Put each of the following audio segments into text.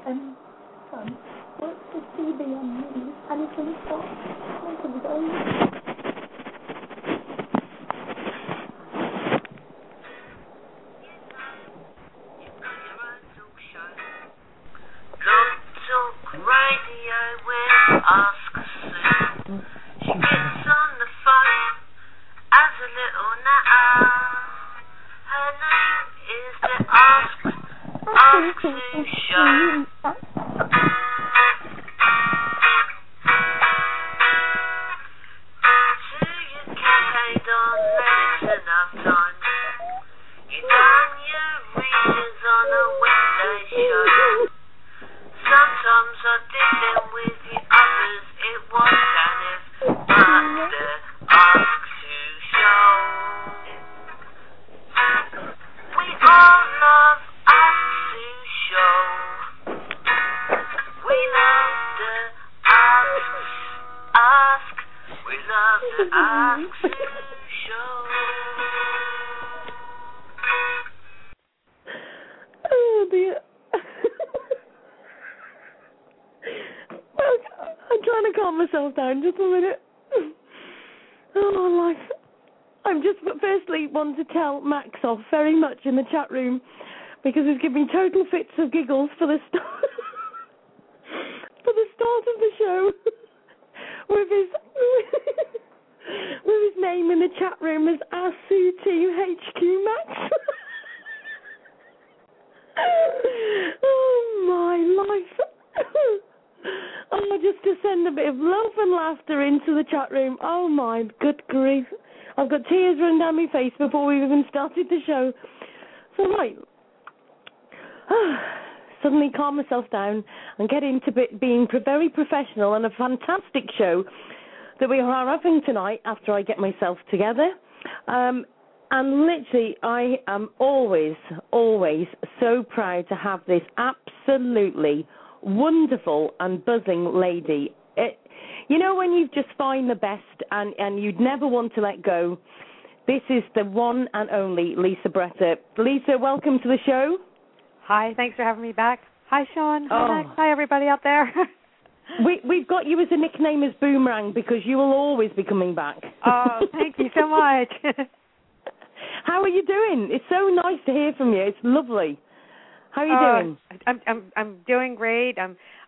son works for CBN News and he's going to start of his own. Radio with Ask Sue. She gets on the phone as a little natter. Her name is the Ask Sue Show. To your cafe, don't let it enough time. You done your readings on a Wednesday show. Sometimes I did them with the others. It was kind of but the Ask Sue Show. We all love Ask Sue Show. We love the Ask. We love the Ask Sue Show. Oh dear. I'm trying to calm myself down just a minute. Oh, life. I'm just firstly want to tell Max off very much in the chat room because he's giving total fits of giggles for the start of the show with his name in the chat room as ASU2HQ Max. Oh my life. Oh, just to send a bit of love and laughter into the chat room. Oh my good grief. I've got tears running down my face before we even started the show. So right. Suddenly calm myself down and get into being very professional and a fantastic show that we are having tonight after I get myself together. And literally, I am always so proud to have this absolutely wonderful and buzzing lady. You know when you just find the best and you'd never want to let go? This is the one and only Lisa Bretta. Lisa, welcome to the show. Hi, thanks for having me back. Hi, Sean. Hi, Oh. Max. Hi, everybody out there. We've got you as a nickname as Boomerang because you will always be coming back. Oh, thank you so much. How are you doing? It's so nice to hear from you. It's lovely. How are you doing? I'm doing great.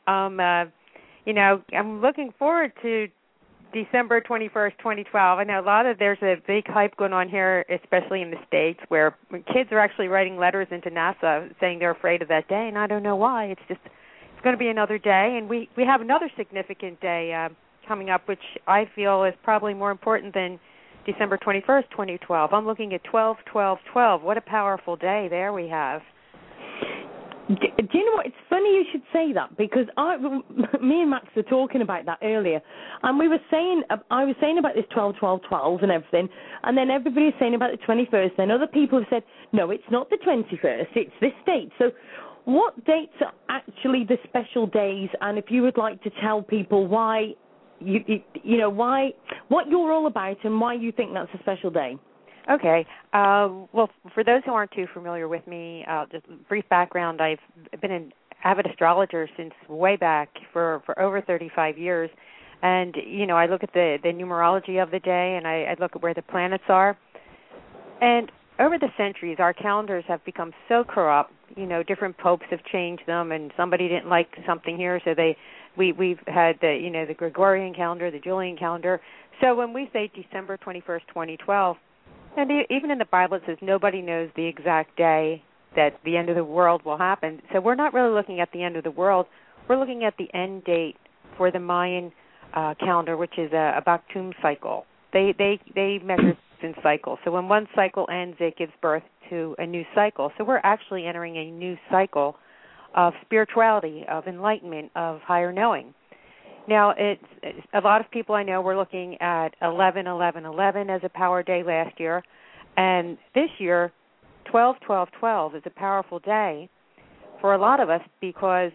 I'm looking forward to December 21st, 2012. I know there's a big hype going on here, especially in the States, where kids are actually writing letters into NASA saying they're afraid of that day, and I don't know why. It's going to be another day, and we have another significant day coming up, which I feel is probably more important than December 21st, 2012. I'm looking at 12/12/12. What a powerful day there we have. Do you know what? It's funny you should say that because me and Max were talking about that earlier, and I was saying about this 12/12/12 and everything, and then everybody was saying about the 21st. Then other people have said, no, it's not the 21st, it's this date. So, what dates are actually the special days? And if you would like to tell people why, why what you're all about and why you think that's a special day. Okay. Well, for those who aren't too familiar with me, just a brief background, I've been an avid astrologer since way back for over 35 years. And, I look at the numerology of the day, and I look at where the planets are. And over the centuries, our calendars have become so corrupt. Different popes have changed them, and somebody didn't like something here, so we've had the Gregorian calendar, the Julian calendar. So when we say December 21st, 2012, and even in the Bible it says nobody knows the exact day that the end of the world will happen. So we're not really looking at the end of the world. We're looking at the end date for the Mayan calendar, which is a Baktun cycle. They measure in cycles. So when one cycle ends, it gives birth to a new cycle. So we're actually entering a new cycle of spirituality, of enlightenment, of higher knowing. Now, it's a lot of people I know were looking at 11/11/11 as a power day last year, and this year, 12/12/12 is a powerful day for a lot of us because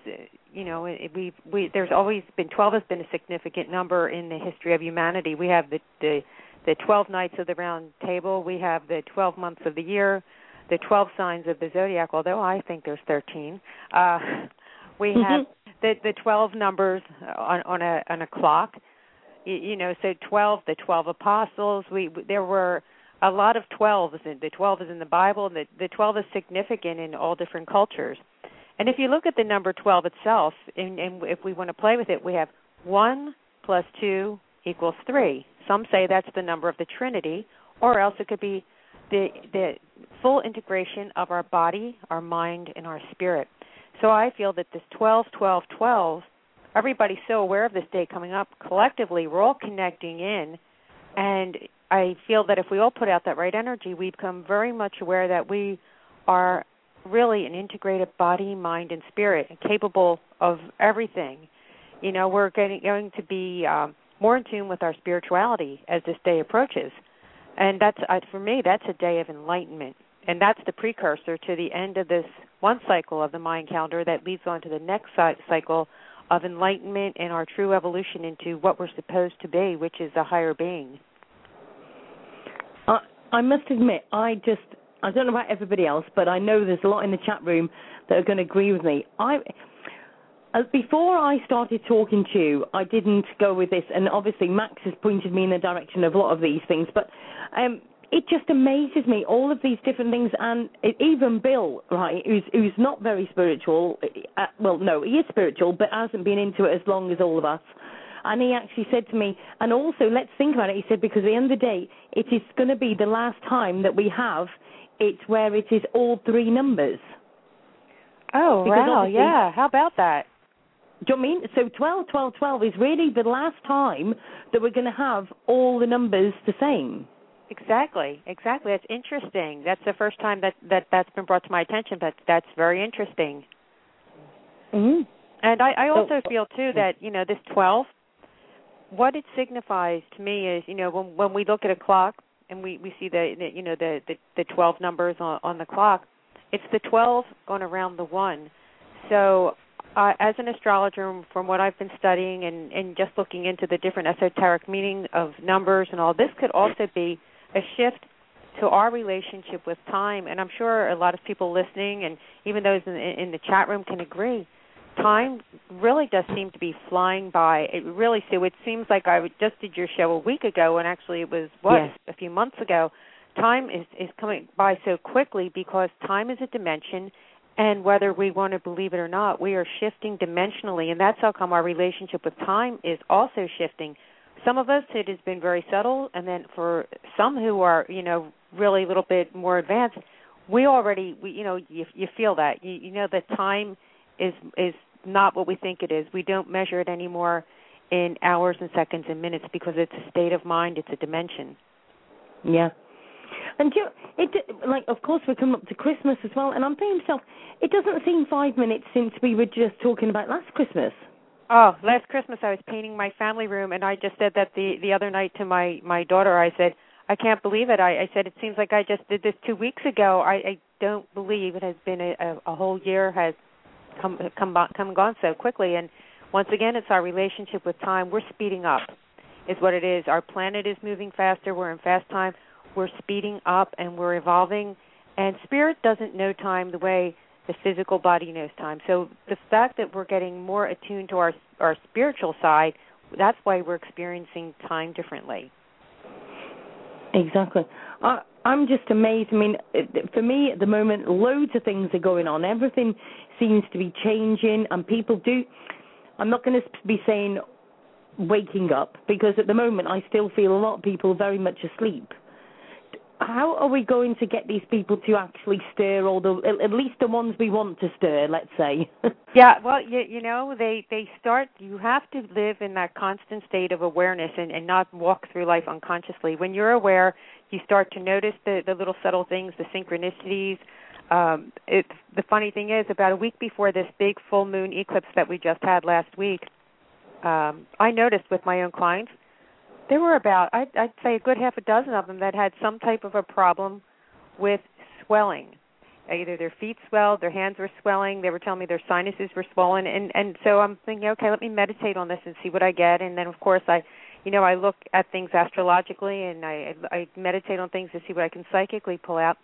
there's always been 12 has been a significant number in the history of humanity. We have the 12 nights of the round table. We have the 12 months of the year, the 12 signs of the zodiac. Although I think there's 13. We have the 12 numbers on a clock. So 12, the 12 apostles. There were a lot of 12s. The 12 is in the Bible, and the 12 is significant in all different cultures. And if you look at the number 12 itself, and if we want to play with it, we have 1 plus 2 equals 3. Some say that's the number of the Trinity, or else it could be the full integration of our body, our mind, and our spirit. So I feel that this 12, 12, 12, everybody's so aware of this day coming up. Collectively, we're all connecting in, and I feel that if we all put out that right energy, we become very much aware that we are really an integrated body, mind, and spirit, and capable of everything. We're going to be more in tune with our spirituality as this day approaches. And that's, for me, that's a day of enlightenment. And that's the precursor to the end of this one cycle of the Mayan calendar that leads on to the next cycle of enlightenment and our true evolution into what we're supposed to be, which is a higher being. I must admit, I don't know about everybody else, but I know there's a lot in the chat room that are going to agree with me. Before I started talking to you, I didn't go with this, and obviously Max has pointed me in the direction of a lot of these things, but it just amazes me, all of these different things, and even Bill, right, who's not very spiritual, no, he is spiritual, but hasn't been into it as long as all of us, and he actually said to me, and also, let's think about it, he said, because at the end of the day, it is going to be the last time that we have it where it is all three numbers. Oh, because wow, yeah, how about that? Do you know what I mean? So 12, 12, 12 is really the last time that we're going to have all the numbers the same. Exactly. That's interesting. That's the first time that's been brought to my attention, but that's very interesting. Mm-hmm. And I also feel, too, that, this 12, what it signifies to me is, when we look at a clock and we see the 12 numbers on the clock, it's the 12 going around the 1. So as an astrologer, from what I've been studying and just looking into the different esoteric meaning of numbers and all, this could also be a shift to our relationship with time. And I'm sure a lot of people listening and even those in the chat room can agree, time really does seem to be flying by. It seems like I just did your show a week ago, and actually it was, a few months ago. Time is coming by so quickly because time is a dimension. And whether we want to believe it or not, we are shifting dimensionally, and that's how come our relationship with time is also shifting. Some of us, it has been very subtle, and then for some who are, really a little bit more advanced, you feel that. You know that time is not what we think it is. We don't measure it anymore in hours and seconds and minutes because it's a state of mind, it's a dimension. Yeah. And of course, we're coming up to Christmas as well, and I'm thinking to myself, it doesn't seem 5 minutes since we were just talking about last Christmas. Oh, last Christmas I was painting my family room, and I just said that the other night to my daughter. I said, I can't believe it. I said, it seems like I just did this 2 weeks ago. I don't believe it has been a whole year has come and gone so quickly. And once again, it's our relationship with time. We're speeding up is what it is. Our planet is moving faster. We're in fast time. We're speeding up and we're evolving, and spirit doesn't know time the way the physical body knows time. So the fact that we're getting more attuned to our spiritual side, that's why we're experiencing time differently. Exactly. I'm just amazed. I mean, for me at the moment, loads of things are going on. Everything seems to be changing, and people do. I'm not going to be saying waking up, because at the moment I still feel a lot of people very much asleep. How are we going to get these people to actually stir, or at least the ones we want to stir, let's say? Yeah, well, they start, you have to live in that constant state of awareness and not walk through life unconsciously. When you're aware, you start to notice the little subtle things, the synchronicities. The funny thing is, about a week before this big full moon eclipse that we just had last week, I noticed with my own clients, there were about, I'd say a good half a dozen of them that had some type of a problem with swelling. Either their feet swelled, their hands were swelling, they were telling me their sinuses were swollen, and so I'm thinking, okay, let me meditate on this and see what I get. And then, of course, I look at things astrologically, and I meditate on things to see what I can psychically pull out.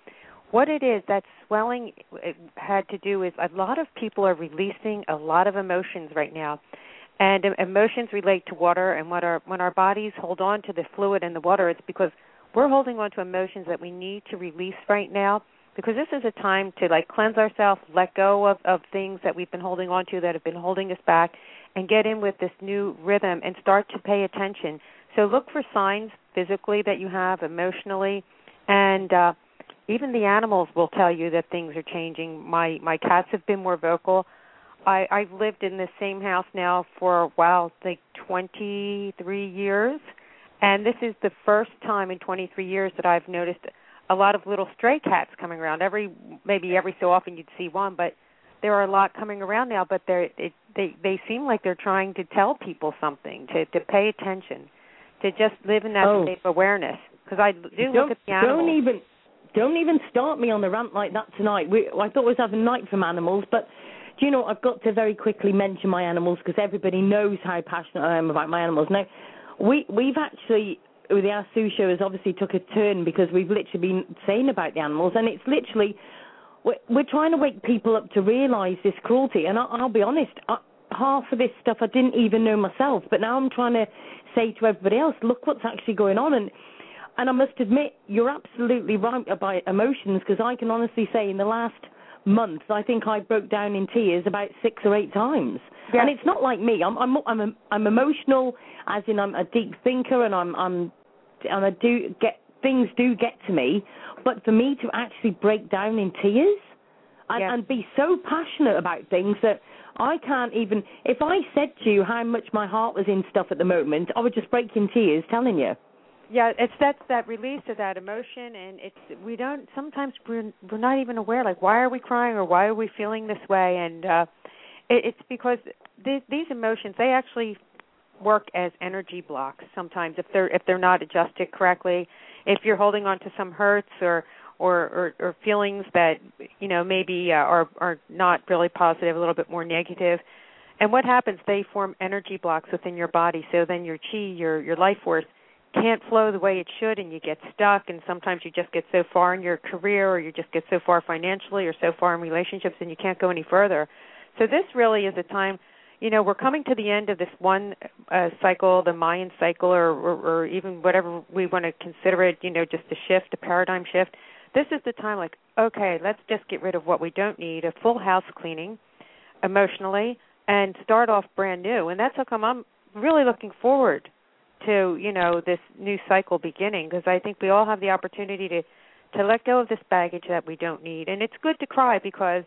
what it is, that swelling it had to do is a lot of people are releasing a lot of emotions right now. And emotions relate to water, and when our bodies hold on to the fluid in the water, it's because we're holding on to emotions that we need to release right now, because this is a time to cleanse ourselves, let go of things that we've been holding on to that have been holding us back, and get in with this new rhythm and start to pay attention. So look for signs physically that you have, emotionally, and even the animals will tell you that things are changing. My cats have been more vocal. I've lived in the same house now for, 23 years, and this is the first time in 23 years that I've noticed a lot of little stray cats coming around. Maybe every so often you'd see one, but there are a lot coming around now, but they seem like they're trying to tell people something, to pay attention, to just live in that state of awareness, because I do look at the animals. Don't even start me on the rant like that tonight. I thought we was having night from animals, but do you know, I've got to very quickly mention my animals because everybody knows how passionate I am about my animals. Now, we've actually, the Asu show has obviously took a turn because we've literally been saying about the animals, and it's literally, we're trying to wake people up to realise this cruelty. And I'll be honest, half of this stuff I didn't even know myself, but now I'm trying to say to everybody else, look what's actually going on. And I must admit, you're absolutely right about emotions, because I can honestly say in the last month, I think I broke down in tears about 6 or 8 times. Yeah. And it's not like me. I'm emotional, as in I'm a deep thinker, and I do get things do get to me. But for me to actually break down in tears and be so passionate about things that I can't even. If I said to you how much my heart was in stuff at the moment, I would just break in tears telling you. Yeah, that's that release of that emotion, and sometimes we're not even aware, why are we crying or why are we feeling this way, and it's because these emotions, they actually work as energy blocks sometimes if they're not adjusted correctly. If you're holding on to some hurts or feelings that maybe are not really positive, a little bit more negative, and what happens? They form energy blocks within your body. So then your chi, your life force, can't flow the way it should, and you get stuck, and sometimes you just get so far in your career, or you just get so far financially, or so far in relationships, and you can't go any further. So this really is a time, we're coming to the end of this one cycle, the Mayan cycle, or even whatever we want to consider it, just a shift, a paradigm shift. This is the time, okay, let's just get rid of what we don't need, a full house cleaning emotionally, and start off brand new. And that's how come I'm really looking forward to, this new cycle beginning, because I think we all have the opportunity to let go of this baggage that we don't need. And it's good to cry because,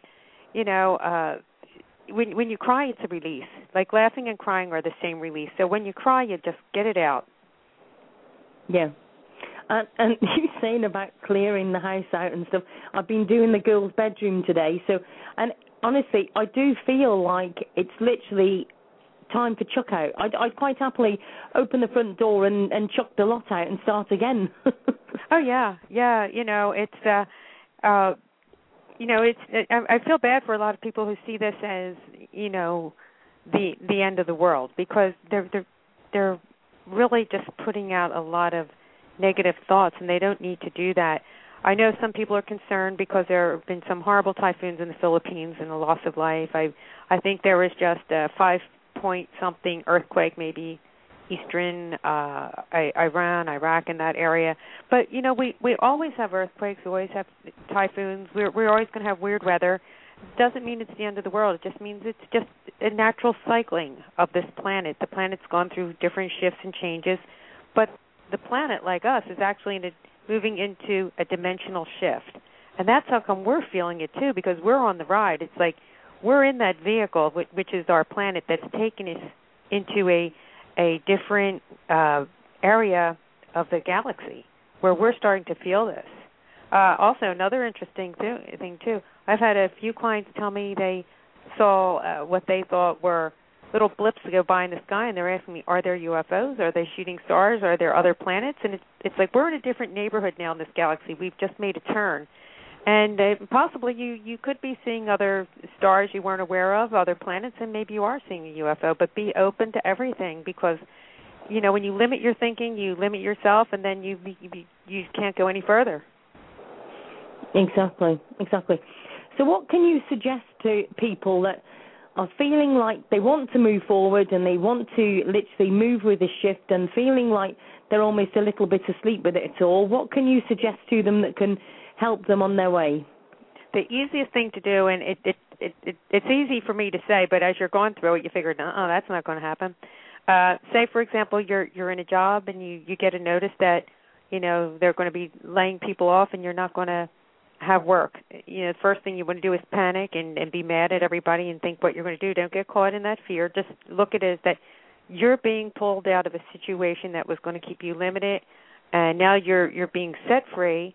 when you cry, it's a release. Like laughing and crying are the same release. So when you cry, you just get it out. Yeah. And you saying about clearing the house out and stuff, I've been doing the girls' bedroom today. So, and honestly, I do feel like it's literally time for chuck out. I'd quite happily open the front door and chuck the lot out and start again. Oh yeah. It's I feel bad for a lot of people who see this as the end of the world, because they're really just putting out a lot of negative thoughts, and they don't need to do that. I know some people are concerned because there have been some horrible typhoons in the Philippines and the loss of life. I think there was just a 5-point-something earthquake, maybe eastern Iran, Iraq, in that area. But, we always have earthquakes. We always have typhoons. We're always going to have weird weather. It doesn't mean it's the end of the world. It just means it's just a natural cycling of this planet. The planet's gone through different shifts and changes, but the planet, like us, is actually moving into a dimensional shift. And that's how come we're feeling it, too, because we're on the ride. It's like we're in that vehicle, which is our planet, that's taken us into a different area of the galaxy where we're starting to feel this. Also, another interesting thing, too, I've had a few clients tell me they saw what they thought were little blips that go by in the sky, and they're asking me, are there UFOs? Are they shooting stars? Are there other planets? And it's like we're in a different neighborhood now in this galaxy. We've just made a turn. And possibly you could be seeing other stars you weren't aware of, other planets, and maybe you are seeing a UFO. But be open to everything, because, when you limit your thinking, you limit yourself, and then you can't go any further. Exactly. So what can you suggest to people that are feeling like they want to move forward and they want to literally move with the shift and feeling like they're almost a little bit asleep with it all? What can you suggest to them that can help them on their way? The easiest thing to do, and it's easy for me to say, but as you're going through it, you figure, oh, that's not going to happen. Say, for example, you're in a job and you get a notice that, they're going to be laying people off and you're not going to have work. The first thing you want to do is panic and be mad at everybody and think what you're going to do. Don't get caught in that fear. Just look at it as that you're being pulled out of a situation that was going to keep you limited, and now you're being set free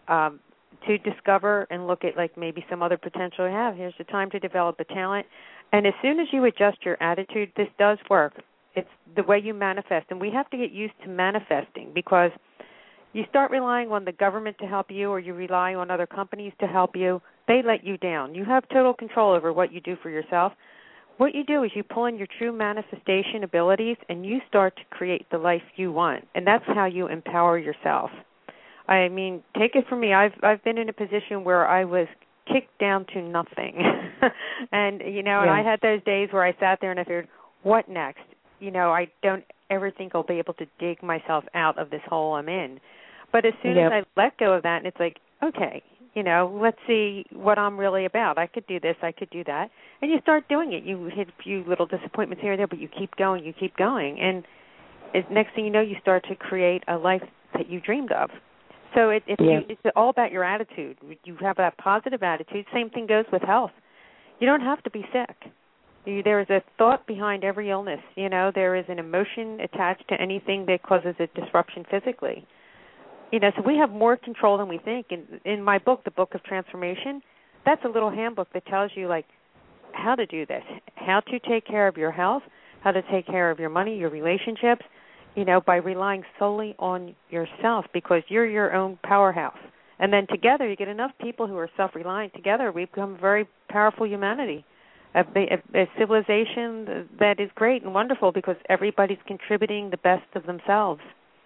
to discover and look at like maybe some other potential you have. Here's the time to develop a talent. And as soon as you adjust your attitude, this does work. It's the way you manifest, and we have to get used to manifesting because you start relying on the government to help you or you rely on other companies to help you, they let you down. You have total control over what you do for yourself. What you do is you pull in your true manifestation abilities and you start to create the life you want, and that's how you empower yourself. I mean, take it from me. I've been in a position where I was kicked down to nothing. And, and I had those days where I sat there and I figured, what next? I don't ever think I'll be able to dig myself out of this hole I'm in. But as soon as I let go of that, and it's like, okay, let's see what I'm really about. I could do this, I could do that. And you start doing it. You hit a few little disappointments here and there, but you keep going. And next thing you know, you start to create a life that you dreamed of. So it's all about your attitude. You have that positive attitude. Same thing goes with health. You don't have to be sick. There is a thought behind every illness. There is an emotion attached to anything that causes a disruption physically. So we have more control than we think. In my book, The Book of Transformation, that's a little handbook that tells you, like, how to do this, how to take care of your health, how to take care of your money, your relationships, by relying solely on yourself because you're your own powerhouse. And then together, you get enough people who are self-reliant. Together, we become a very powerful humanity, a civilization that is great and wonderful because everybody's contributing the best of themselves.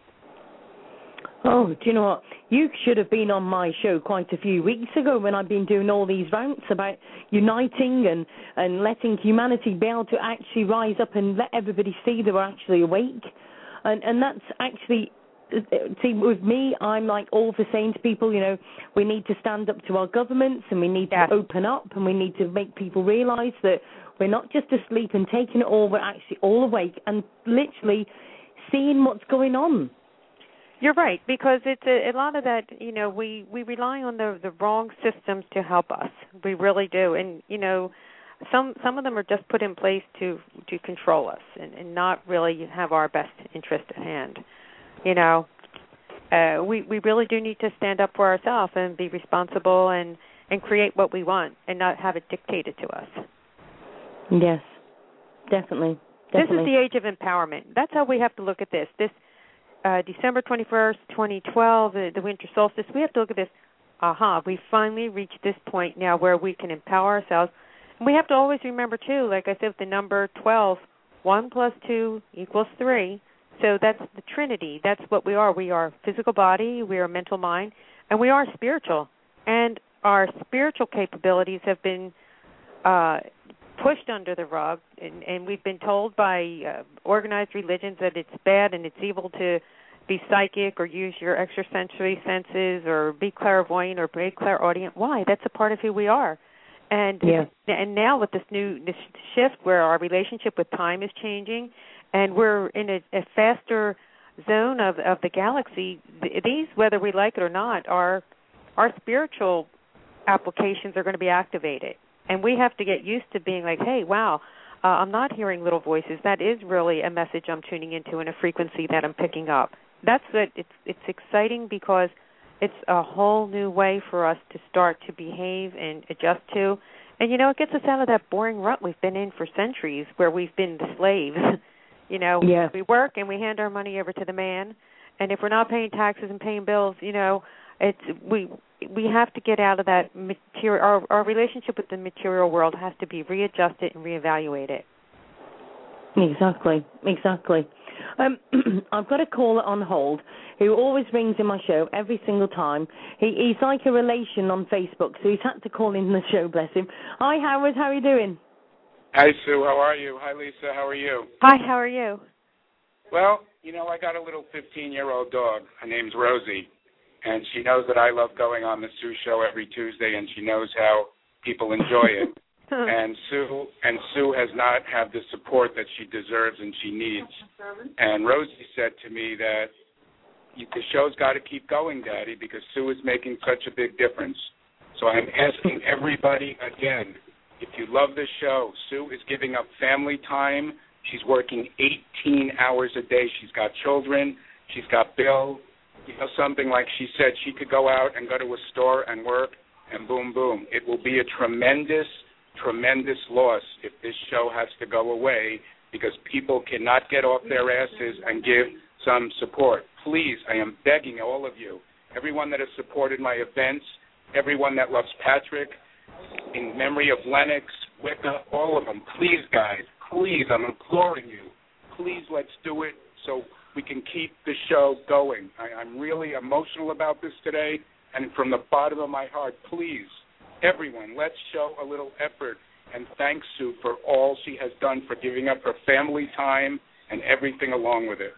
Oh, do you know what? You should have been on my show quite a few weeks ago when I've been doing all these rants about uniting and letting humanity be able to actually rise up and let everybody see they were actually awake. And that's actually, see, with me, I'm like all for saying to people, we need to stand up to our governments and we need to open up and we need to make people realize that we're not just asleep and taking it all, we're actually all awake and literally seeing what's going on. You're right, because it's a lot of that, we rely on the wrong systems to help us. We really do. And, some of them are just put in place to control us and not really have our best interest at hand. We really do need to stand up for ourselves and be responsible and create what we want and not have it dictated to us. Yes, definitely. This is the age of empowerment. That's how we have to look at this. This December 21st, 2012, the winter solstice, we have to look at this. We finally reached this point now where we can empower ourselves. And we have to always remember, too, like I said, with the number 12, 1 plus 2 equals 3. So that's the Trinity. That's what we are. We are physical body, we are mental mind, and we are spiritual. And our spiritual capabilities have been pushed under the rug, and we've been told by organized religions that it's bad and it's evil to be psychic or use your extrasensory senses or be clairvoyant or be clairaudient. Why? That's a part of who we are. And now with this shift where our relationship with time is changing and we're in a faster zone of the galaxy, these, whether we like it or not, our spiritual applications are going to be activated. And we have to get used to being like, hey, wow, I'm not hearing little voices. That is really a message I'm tuning into and a frequency that I'm picking up. That's it. It's exciting because it's a whole new way for us to start to behave and adjust to. And, it gets us out of that boring rut we've been in for centuries where we've been the slaves. We work and we hand our money over to the man. And if we're not paying taxes and paying bills, we have to get out of that material. Our relationship with the material world has to be readjusted and reevaluated. Exactly. I've got a caller on hold who always rings in my show every single time. He's like a relation on Facebook, so he's had to call in the show, bless him. Hi, Howard. How are you doing? Hi, Sue. How are you? Hi, Lisa. How are you? Hi, how are you? Well, I got a little 15-year-old dog. Her name's Rosie, and she knows that I love going on the Sue Show every Tuesday, and she knows how people enjoy it. And Sue has not had the support that she deserves and she needs. And Rosie said to me that the show's got to keep going, Daddy, because Sue is making such a big difference. So I'm asking everybody again, if you love the show, Sue is giving up family time. She's working 18 hours a day. She's got children. She's got Bill. Something like she said, she could go out and go to a store and work, and boom, boom. It will be a tremendous loss if this show has to go away because people cannot get off their asses and give some support. Please, I am begging all of you, everyone that has supported my events, everyone that loves Patrick, in memory of Lennox, Wicca, all of them, please, guys, please, I'm imploring you, please let's do it so we can keep the show going. I'm really emotional about this today, and from the bottom of my heart, please, everyone, let's show a little effort and thank Sue for all she has done for giving up her family time and everything along with it.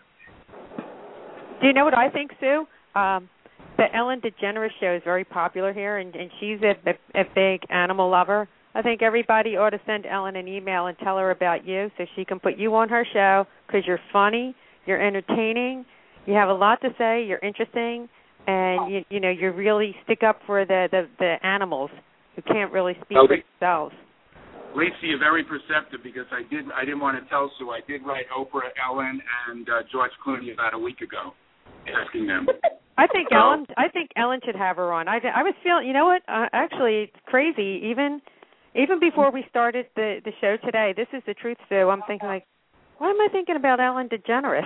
Do you know what I think, Sue? The Ellen DeGeneres show is very popular here, and she's a big animal lover. I think everybody ought to send Ellen an email and tell her about you so she can put you on her show because you're funny, you're entertaining, you have a lot to say, you're interesting, and you really stick up for the animals who can't really speak for themselves. Lisa, you're very perceptive because I didn't want to tell Sue. I did write Oprah, Ellen, and George Clooney about a week ago, asking them. I think Ellen should have her on. I was feeling, you know what? Actually, it's crazy. Even before we started the show today, this is the truth, Sue. I'm thinking like, why am I thinking about Ellen DeGeneres?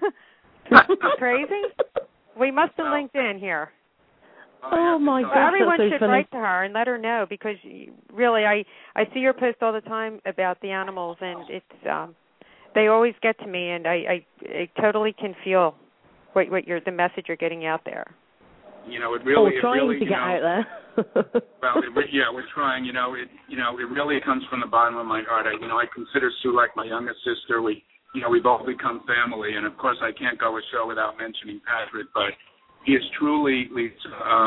Crazy. We must have linked in here. Oh my God! Everyone so should funny. write to her and let her know because really, I see your post all the time about the animals, and it's they always get to me, and I totally can feel what the message you're getting out there. It really, trying to get out there. Well, we're trying. It really comes from the bottom of my heart. I consider Sue like my youngest sister. We've all become family, and of course, I can't go a show without mentioning Patrick, but he is truly, Lisa,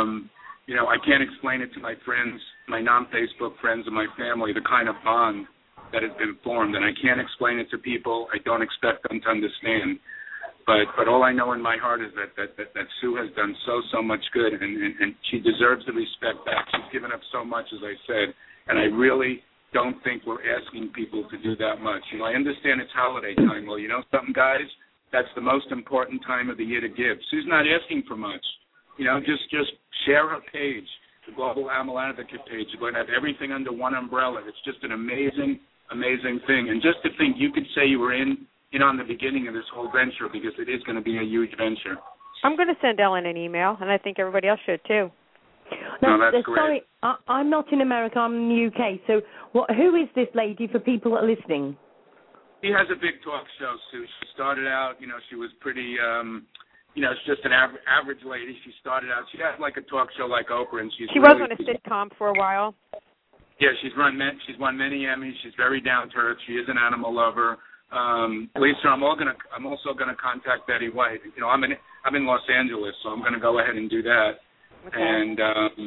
I can't explain it to my friends, my non-Facebook friends and my family, the kind of bond that has been formed. And I can't explain it to people. I don't expect them to understand. But all I know in my heart is that Sue has done so much good, and she deserves the respect back. She's given up so much, as I said, and I really don't think we're asking people to do that much. I understand it's holiday time. Well, something, guys? That's the most important time of the year to give. Sue's not asking for much. Just share her page, the Global Animal Advocate page. You're going to have everything under one umbrella. It's just an amazing, amazing thing. And just to think you could say you were in on the beginning of this whole venture because it is going to be a huge venture. I'm going to send Ellen an email, and I think everybody else should too. No, that's great. Sorry, I'm not in America. I'm in the UK. So who is this lady for people that are listening? She has a big talk show, Sue. She started out, she was pretty, she's just an average lady. She started out, she had like a talk show like Oprah, and she was on a sitcom for a while. Yeah, she's won many Emmys. She's very down to earth. She is an animal lover. Lisa, I'm also gonna contact Betty White. I'm in Los Angeles, so I'm gonna go ahead and do that. Okay. And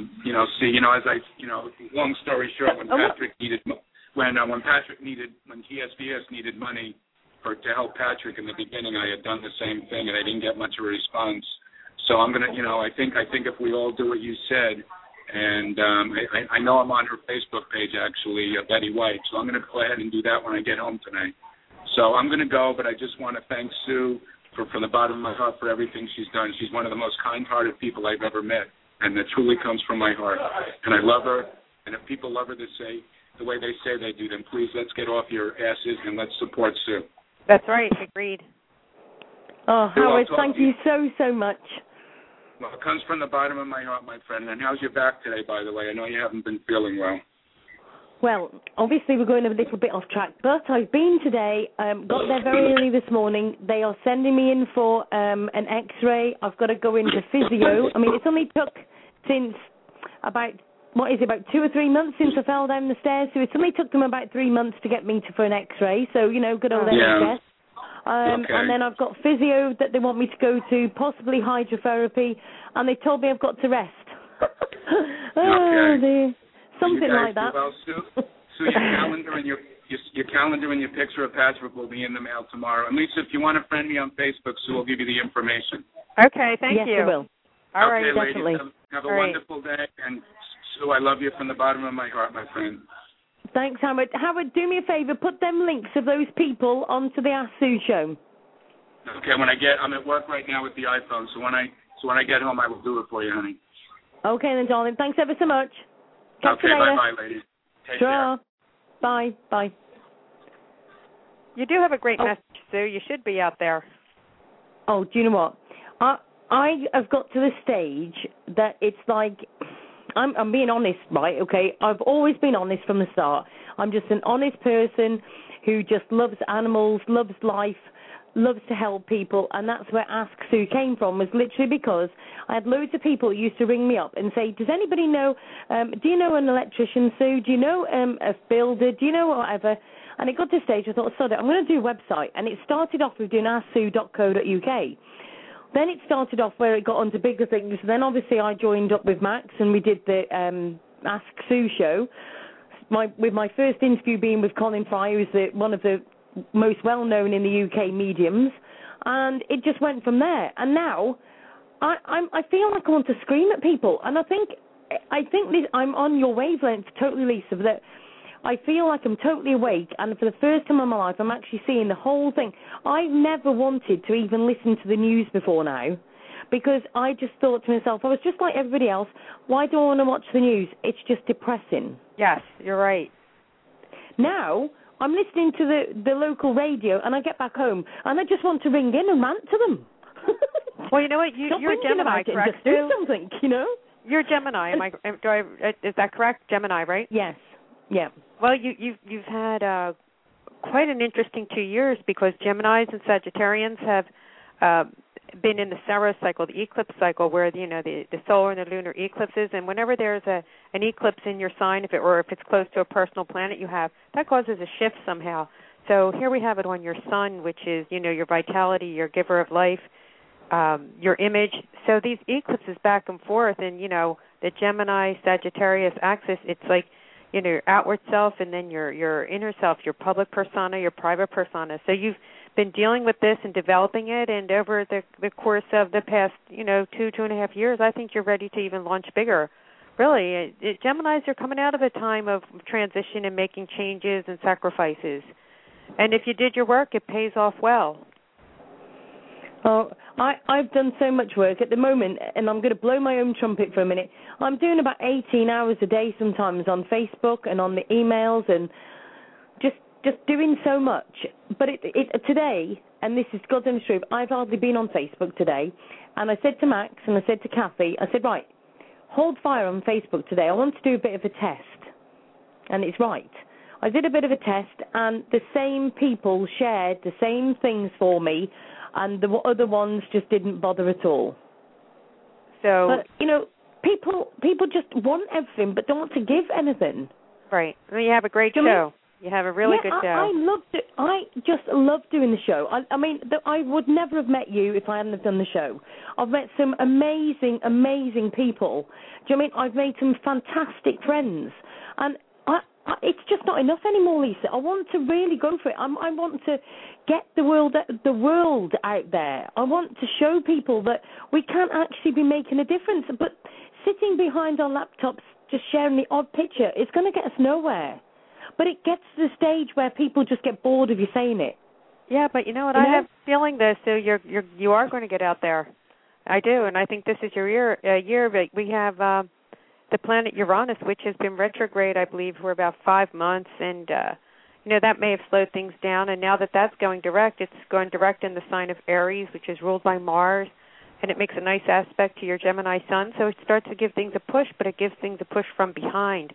long story short, when TSBS needed money to help Patrick in the beginning, I had done the same thing, and I didn't get much of a response. So I'm gonna, I think if we all do what you said, and I know I'm on her Facebook page actually, Betty White. So I'm gonna go ahead and do that when I get home tonight. So I'm gonna go, but I just want to thank Sue from the bottom of my heart for everything she's done. She's one of the most kind-hearted people I've ever met, and that truly comes from my heart. And I love her. And if people love her the way they say they do, then please let's get off your asses and let's support Sue. That's right. Agreed. Oh, Howard, thank you so much. Well, it comes from the bottom of my heart, my friend. And how's your back today, by the way? I know you haven't been feeling well. Well, obviously we're going a little bit off track, but I've been today, got there very early this morning. They are sending me in for an X-ray. I've got to go into physio. I mean, it's only took since about 2 or 3 months since I fell down the stairs, so it's only took them about 3 months to get me for an X-ray, so, good old NHS. Okay. And then I've got physio that they want me to go to, possibly hydrotherapy, and they told me I've got to rest. Oh, dear. Something like that. Well, Sue, your calendar and your calendar and your picture of Patrick will be in the mail tomorrow. And Lisa, if you want to friend me on Facebook, Sue will give you the information. Okay, thank you. Yes, I will. All right, definitely. Ladies, have a wonderful day. And Sue, I love you from the bottom of my heart, my friend. Thanks, Howard. Howard, do me a favor. Put them links of those people onto the Ask Sue show. Okay, I'm at work right now with the iPhone, so when I get home, I will do it for you, honey. Okay, then, darling. Thanks ever so much. Catch Okay, you later. bye-bye, ladies. Take care. Bye. Bye. You do have a great message, Sue. You should be out there. Oh, do you know what? I have got to the stage that it's like, I'm being honest, right, okay? I've always been honest from the start. I'm just an honest person who just loves animals, loves life, loves to help people, and that's where Ask Sue came from, was literally because I had loads of people who used to ring me up and say, does anybody know, do you know an electrician, Sue? Do you know a builder? Do you know whatever? And it got to a stage I thought, sod it, I'm going to do a website. And it started off with doing AskSue.co.uk. Then it started off where it got onto bigger things. Then obviously I joined up with Max and we did the Ask Sue show. With my first interview being with Colin Fry, who's one of the most well-known in the UK mediums, and it just went from there. And now I feel like I want to scream at people, and I think I'm on your wavelength totally, Lisa, that I feel like I'm totally awake, and for the first time in my life I'm actually seeing the whole thing. I never wanted to even listen to the news before now, because I just thought to myself, I was just like everybody else, why do I want to watch the news? It's just depressing. Yes, you're right. Now I'm listening to the local radio, and I get back home, and I just want to ring in and rant to them. Well, you know what? You're a Gemini, correct? Just do something, You're Gemini. Is that correct? Gemini, right? Yes. Yeah. Well, you've had quite an interesting 2 years, because Geminis and Sagittarians have been in the Saros cycle, the eclipse cycle, where the solar and the lunar eclipses, and whenever there's an eclipse in your sign, if it's close to a personal planet you have, that causes a shift somehow. So here we have it on your sun, which is your vitality, your giver of life, your image. So these eclipses back and forth, and the Gemini Sagittarius axis, it's like your outward self, and then your inner self, your public persona, your private persona. So you've been dealing with this and developing it, and over the course of the past, 2.5 years, I think you're ready to even launch bigger. Really, Geminis are coming out of a time of transition and making changes and sacrifices. And if you did your work, it pays off well. Oh, I've done so much work at the moment, and I'm going to blow my own trumpet for a minute. I'm doing about 18 hours a day sometimes on Facebook and on the emails, and just doing so much. But today, and this is God's honest truth, I've hardly been on Facebook today, and I said to Max and I said to Kathy, I said, right, hold fire on Facebook today. I want to do a bit of a test. And it's right. I did a bit of a test, and the same people shared the same things for me, and the other ones just didn't bother at all. So, but people just want everything, but don't want to give anything. Right. I mean, you have a great show. You have a really good show. I loved it. I just love doing the show. I would never have met you if I hadn't have done the show. I've met some amazing, amazing people. Do you know what I mean? I've made some fantastic friends, and it's just not enough anymore, Lisa. I want to really go for it. I want to get the world out there. I want to show people that we can actually be making a difference. But sitting behind our laptops, just sharing the odd picture, it's going to get us nowhere. But it gets to the stage where people just get bored of you saying it. Yeah, but you know what? I have a feeling this, so you are going to get out there. I do, and I think this is your year. But we have the planet Uranus, which has been retrograde, I believe, for about 5 months, and that may have slowed things down. And now that's going direct, it's going direct in the sign of Aries, which is ruled by Mars, and it makes a nice aspect to your Gemini sun. So it starts to give things a push, but it gives things a push from behind.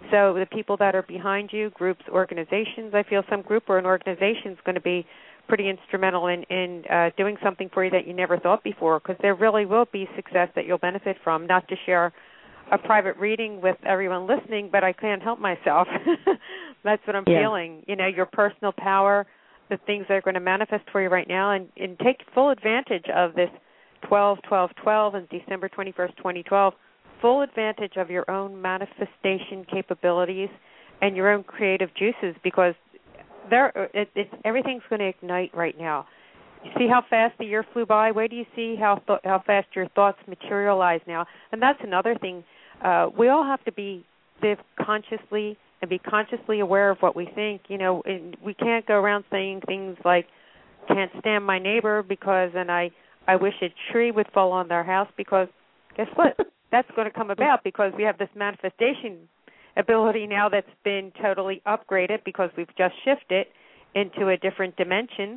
So the people that are behind you, groups, organizations, I feel some group or an organization is going to be pretty instrumental in doing something for you that you never thought before, because there really will be success that you'll benefit from. Not to share a private reading with everyone listening, but I can't help myself. That's what I'm feeling. You know, your personal power, the things that are going to manifest for you right now, and take full advantage of this 12-12-12 and December 21st, 2012, full advantage of your own manifestation capabilities and your own creative juices, because everything's going to ignite right now. You see how fast the year flew by? Wait do you see how fast your thoughts materialize now? And that's another thing. We all have to live consciously and be consciously aware of what we think. You know, and we can't go around saying things like, can't stand my neighbor because, and I wish a tree would fall on their house, because guess what? That's going to come about because we have this manifestation ability now that's been totally upgraded because we've just shifted into a different dimension.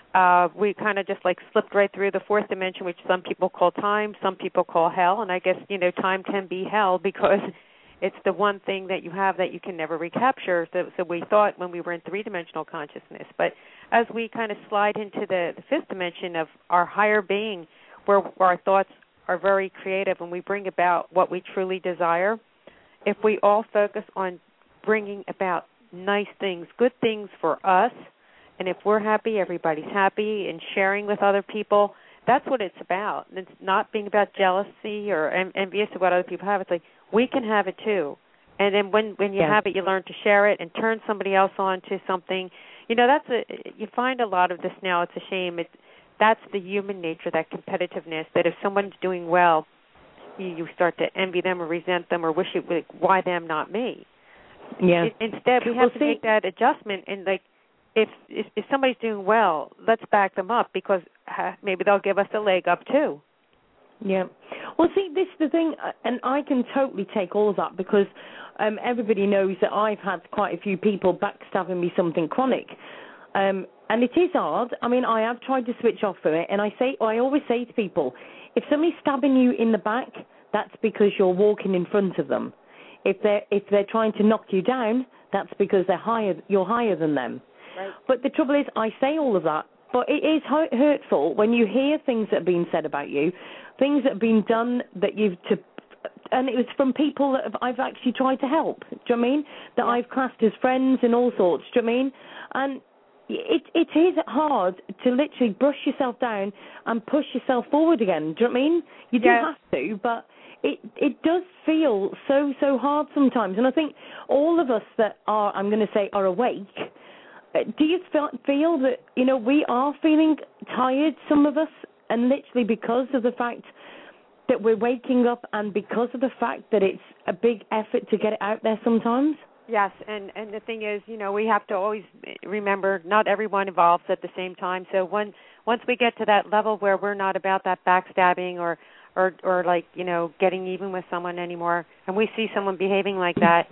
We kind of just like slipped right through the fourth dimension, which some people call time, some people call hell, and I guess, you know, time can be hell because it's the one thing that you have that you can never recapture. So we thought when we were in three-dimensional consciousness. But as we kind of slide into the fifth dimension of our higher being, where our thoughts are very creative and we bring about what we truly desire, if we all focus on bringing about nice things, good things for us, and if we're happy, everybody's happy, and sharing with other people, that's what it's about. It's not being about jealousy or envious of what other people have. It's like, we can have it too. And then when you have it, you learn to share it and turn somebody else on to something. You know, you find a lot of this now. It's a shame. That's the human nature, that competitiveness, that if someone's doing well, you start to envy them or resent them or wish it would, why them, not me. Yeah. Instead, we have to make that adjustment, and like, if somebody's doing well, let's back them up, because maybe they'll give us a leg up too. Yeah. Well, see, this is the thing, and I can totally take all of that, because everybody knows that I've had quite a few people backstabbing me something chronic. And it is hard. I mean, I have tried to switch off from it, and I always say to people, if somebody's stabbing you in the back, that's because you're walking in front of them. If they're trying to knock you down, that's because you're higher than them. Right. But the trouble is, I say all of that, but it is hurtful when you hear things that have been said about you, things that have been done that and it was from people that I've actually tried to help. Do you know what I mean? That I've classed as friends and all sorts. Do you know what I mean? And it is hard to literally brush yourself down and push yourself forward again. Do you know what I mean? You do have to, but it does feel so hard sometimes. And I think all of us that are awake, do you feel that, you know, we are feeling tired, some of us, and literally because of the fact that we're waking up and because of the fact that it's a big effort to get it out there sometimes? Yes, and the thing is, you know, we have to always remember not everyone evolves at the same time. So once we get to that level where we're not about that backstabbing or like, you know, getting even with someone anymore, and we see someone behaving like that,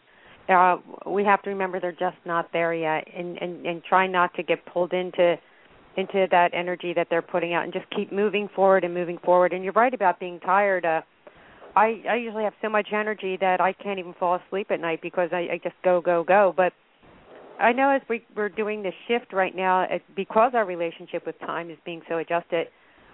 we have to remember they're just not there yet, and try not to get pulled into that energy that they're putting out, and just keep moving forward. And you're right about being tired. I usually have so much energy that I can't even fall asleep at night because I just go. But I know as we're doing this shift right now, because our relationship with time is being so adjusted,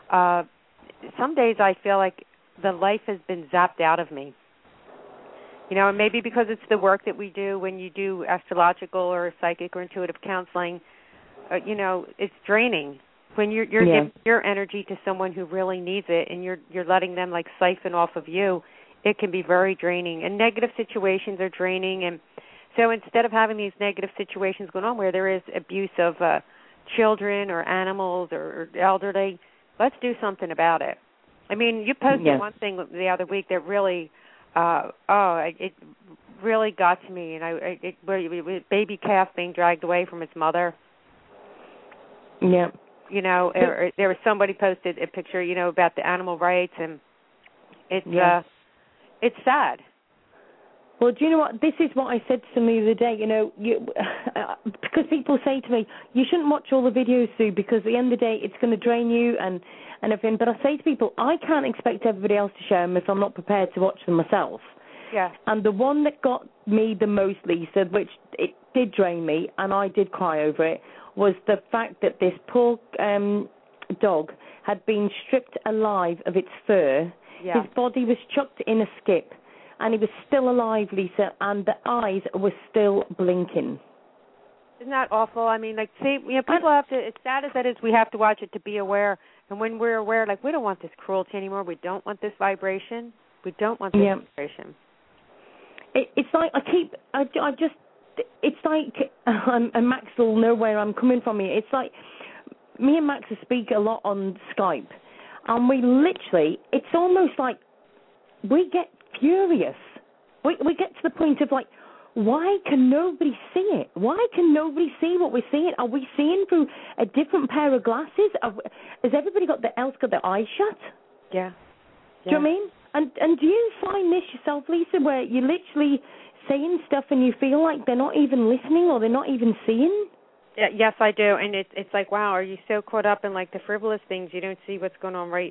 some days I feel like the life has been zapped out of me. You know, and maybe because it's the work that we do when you do astrological or psychic or intuitive counseling, you know, it's draining. When you're giving your energy to someone who really needs it, and you're letting them like siphon off of you, it can be very draining. And negative situations are draining. And so instead of having these negative situations going on where there is abuse of children or animals or elderly, let's do something about it. I mean, you posted one thing the other week that really, it really got to me. And baby calf being dragged away from its mother. Yeah. You know, there was somebody posted a picture, you know, about the animal rights, and it's sad. Well, do you know what? This is what I said to somebody the other day. You know, because people say to me, you shouldn't watch all the videos, Sue, because at the end of the day, it's going to drain you and everything. But I say to people, I can't expect everybody else to share them if I'm not prepared to watch them myself. Yeah. And the one that got me the most, Lisa, which it did drain me, and I did cry over it, was the fact that this poor dog had been stripped alive of its fur. Yeah. His body was chucked in a skip, and he was still alive, Lisa, and the eyes were still blinking. Isn't that awful? I mean, like, see, people have to, as sad as that is, we have to watch it to be aware. And when we're aware, like, we don't want this cruelty anymore. We don't want this vibration. We don't want this vibration. It's like it's like, and Max will know where I'm coming from here. It's like, me and Max speak a lot on Skype, and we literally, it's almost like we get furious. We get to the point of like, why can nobody see it? Why can nobody see what we're seeing? Are we seeing through a different pair of glasses? Has everybody else got their eyes shut? Yeah. Do you know what I mean? And do you find this yourself, Lisa, where you're literally saying stuff and you feel like they're not even listening or they're not even seeing? Yes, I do. And it's like, wow, are you so caught up in like the frivolous things you don't see what's going on right?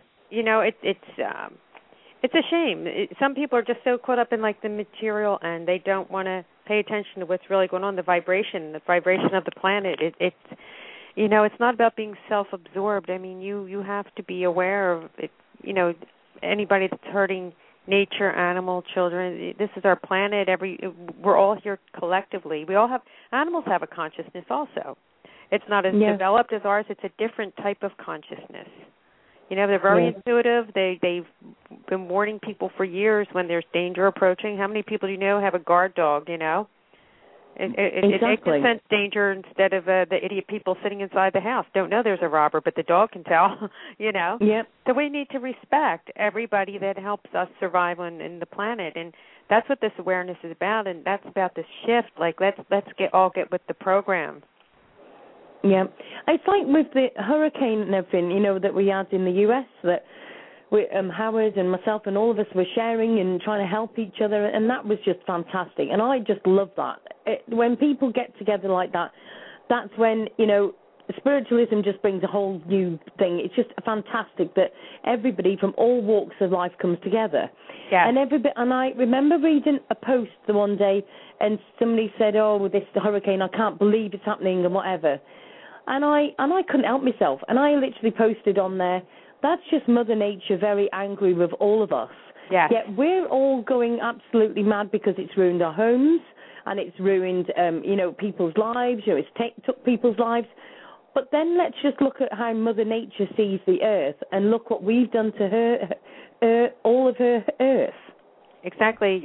It's a shame. Some people are just so caught up in like the material and they don't want to pay attention to what's really going on, the vibration of the planet. It's not about being self-absorbed. I mean, you have to be aware of it. Anybody that's hurting nature, animal, children. This is our planet. We're all here collectively. Animals have a consciousness also. It's not as developed as ours. It's a different type of consciousness. They're very intuitive. They've been warning people for years when there's danger approaching. How many people do you know have a guard dog, It can sense danger instead of the idiot people sitting inside the house. Don't know there's a robber, but the dog can tell, Yep. So we need to respect everybody that helps us survive on the planet. And that's what this awareness is about, and that's about this shift. Like, let's get with the program. Yeah. It's like with the hurricane and everything, that we had in the U.S., that Howard and myself and all of us were sharing and trying to help each other, and that was just fantastic. And I just love that. When people get together like that, that's when, spiritualism just brings a whole new thing. It's just fantastic that everybody from all walks of life comes together. Yeah. And I remember reading a post the one day, and somebody said, "Oh, this hurricane, I can't believe it's happening," and whatever. And I couldn't help myself, and I literally posted on there, that's just Mother Nature very angry with all of us. Yeah. Yet we're all going absolutely mad because it's ruined our homes and it's ruined, people's lives. It's took people's lives. But then let's just look at how Mother Nature sees the earth and look what we've done to her, all of her earth. Exactly.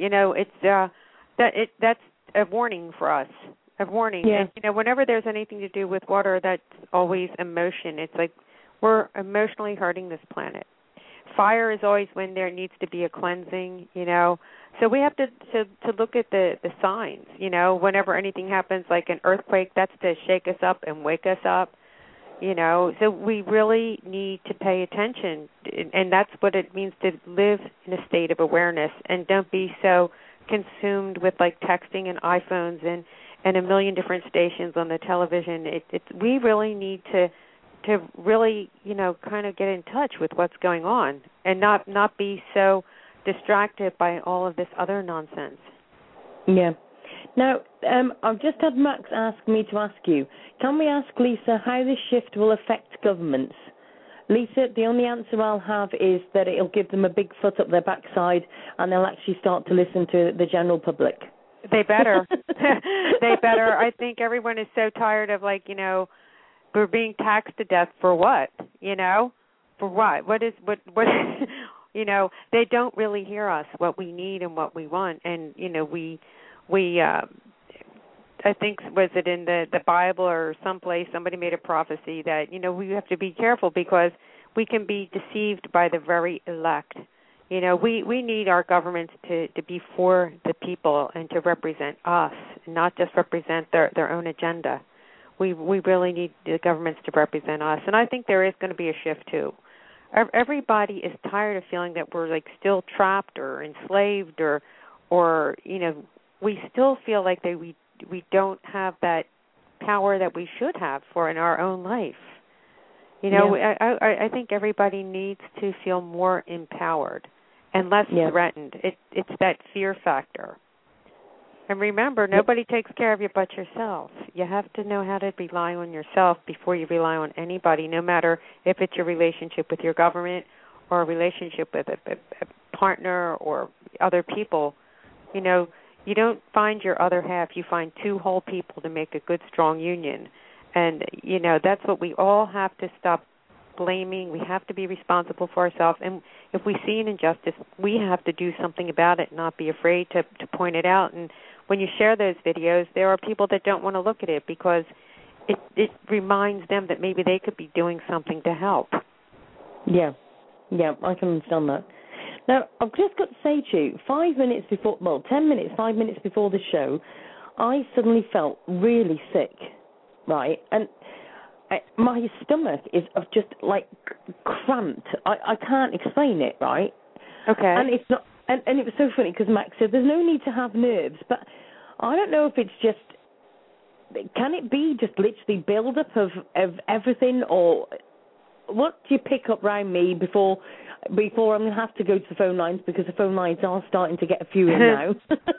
That's a warning for us. A warning. Yeah. And, whenever there's anything to do with water, that's always emotion. It's like we're emotionally hurting this planet. Fire is always when there needs to be a cleansing, So we have to look at the signs, whenever anything happens, like an earthquake, that's to shake us up and wake us up, So we really need to pay attention, and that's what it means to live in a state of awareness, and don't be so consumed with like texting and iPhones and a million different stations on the television. We really need to really, kind of get in touch with what's going on and not be so distracted by all of this other nonsense. Yeah. Now, I've just had Max ask me to ask you, can we ask Lisa how this shift will affect governments? Lisa, the only answer I'll have is that it'll give them a big foot up their backside and they'll actually start to listen to the general public. They better. They better. I think everyone is so tired of, we're being taxed to death for what? For what? What is they don't really hear us, what we need and what we want. And, we I think, was it in the Bible or someplace, somebody made a prophecy that, we have to be careful because we can be deceived by the very elect. We need our governments to be for the people and to represent us, not just represent their own agenda. We really need the governments to represent us. And I think there is going to be a shift, too. Everybody is tired of feeling that we're, still trapped or enslaved or we still feel like we don't have that power that we should have in our own life. I think everybody needs to feel more empowered. and less threatened. It's that fear factor. And remember, nobody takes care of you but yourself. You have to know how to rely on yourself before you rely on anybody, no matter if it's your relationship with your government or a relationship with a partner or other people. You know, you don't find your other half. You find two whole people to make a good, strong union. And, you know, that's what we all have to stop blaming. We have to be responsible for ourselves. And if we see an injustice, we have to do something about it, not be afraid to point it out. And when you share those videos, there are people that don't want to look at it because it reminds them that maybe they could be doing something to help. Yeah, I can understand that. Now, I've just got to say to you, 5 minutes before, 5 minutes before the show, I suddenly felt really sick, right? And my stomach is just like cramped. I can't explain it, right? Okay. And it's not. And it was so funny because Max said there's no need to have nerves, but I don't know if it's just, can it be just literally build-up of everything, or what do you pick up around me before I'm going to have to go to the phone lines, because the phone lines are starting to get a few in now.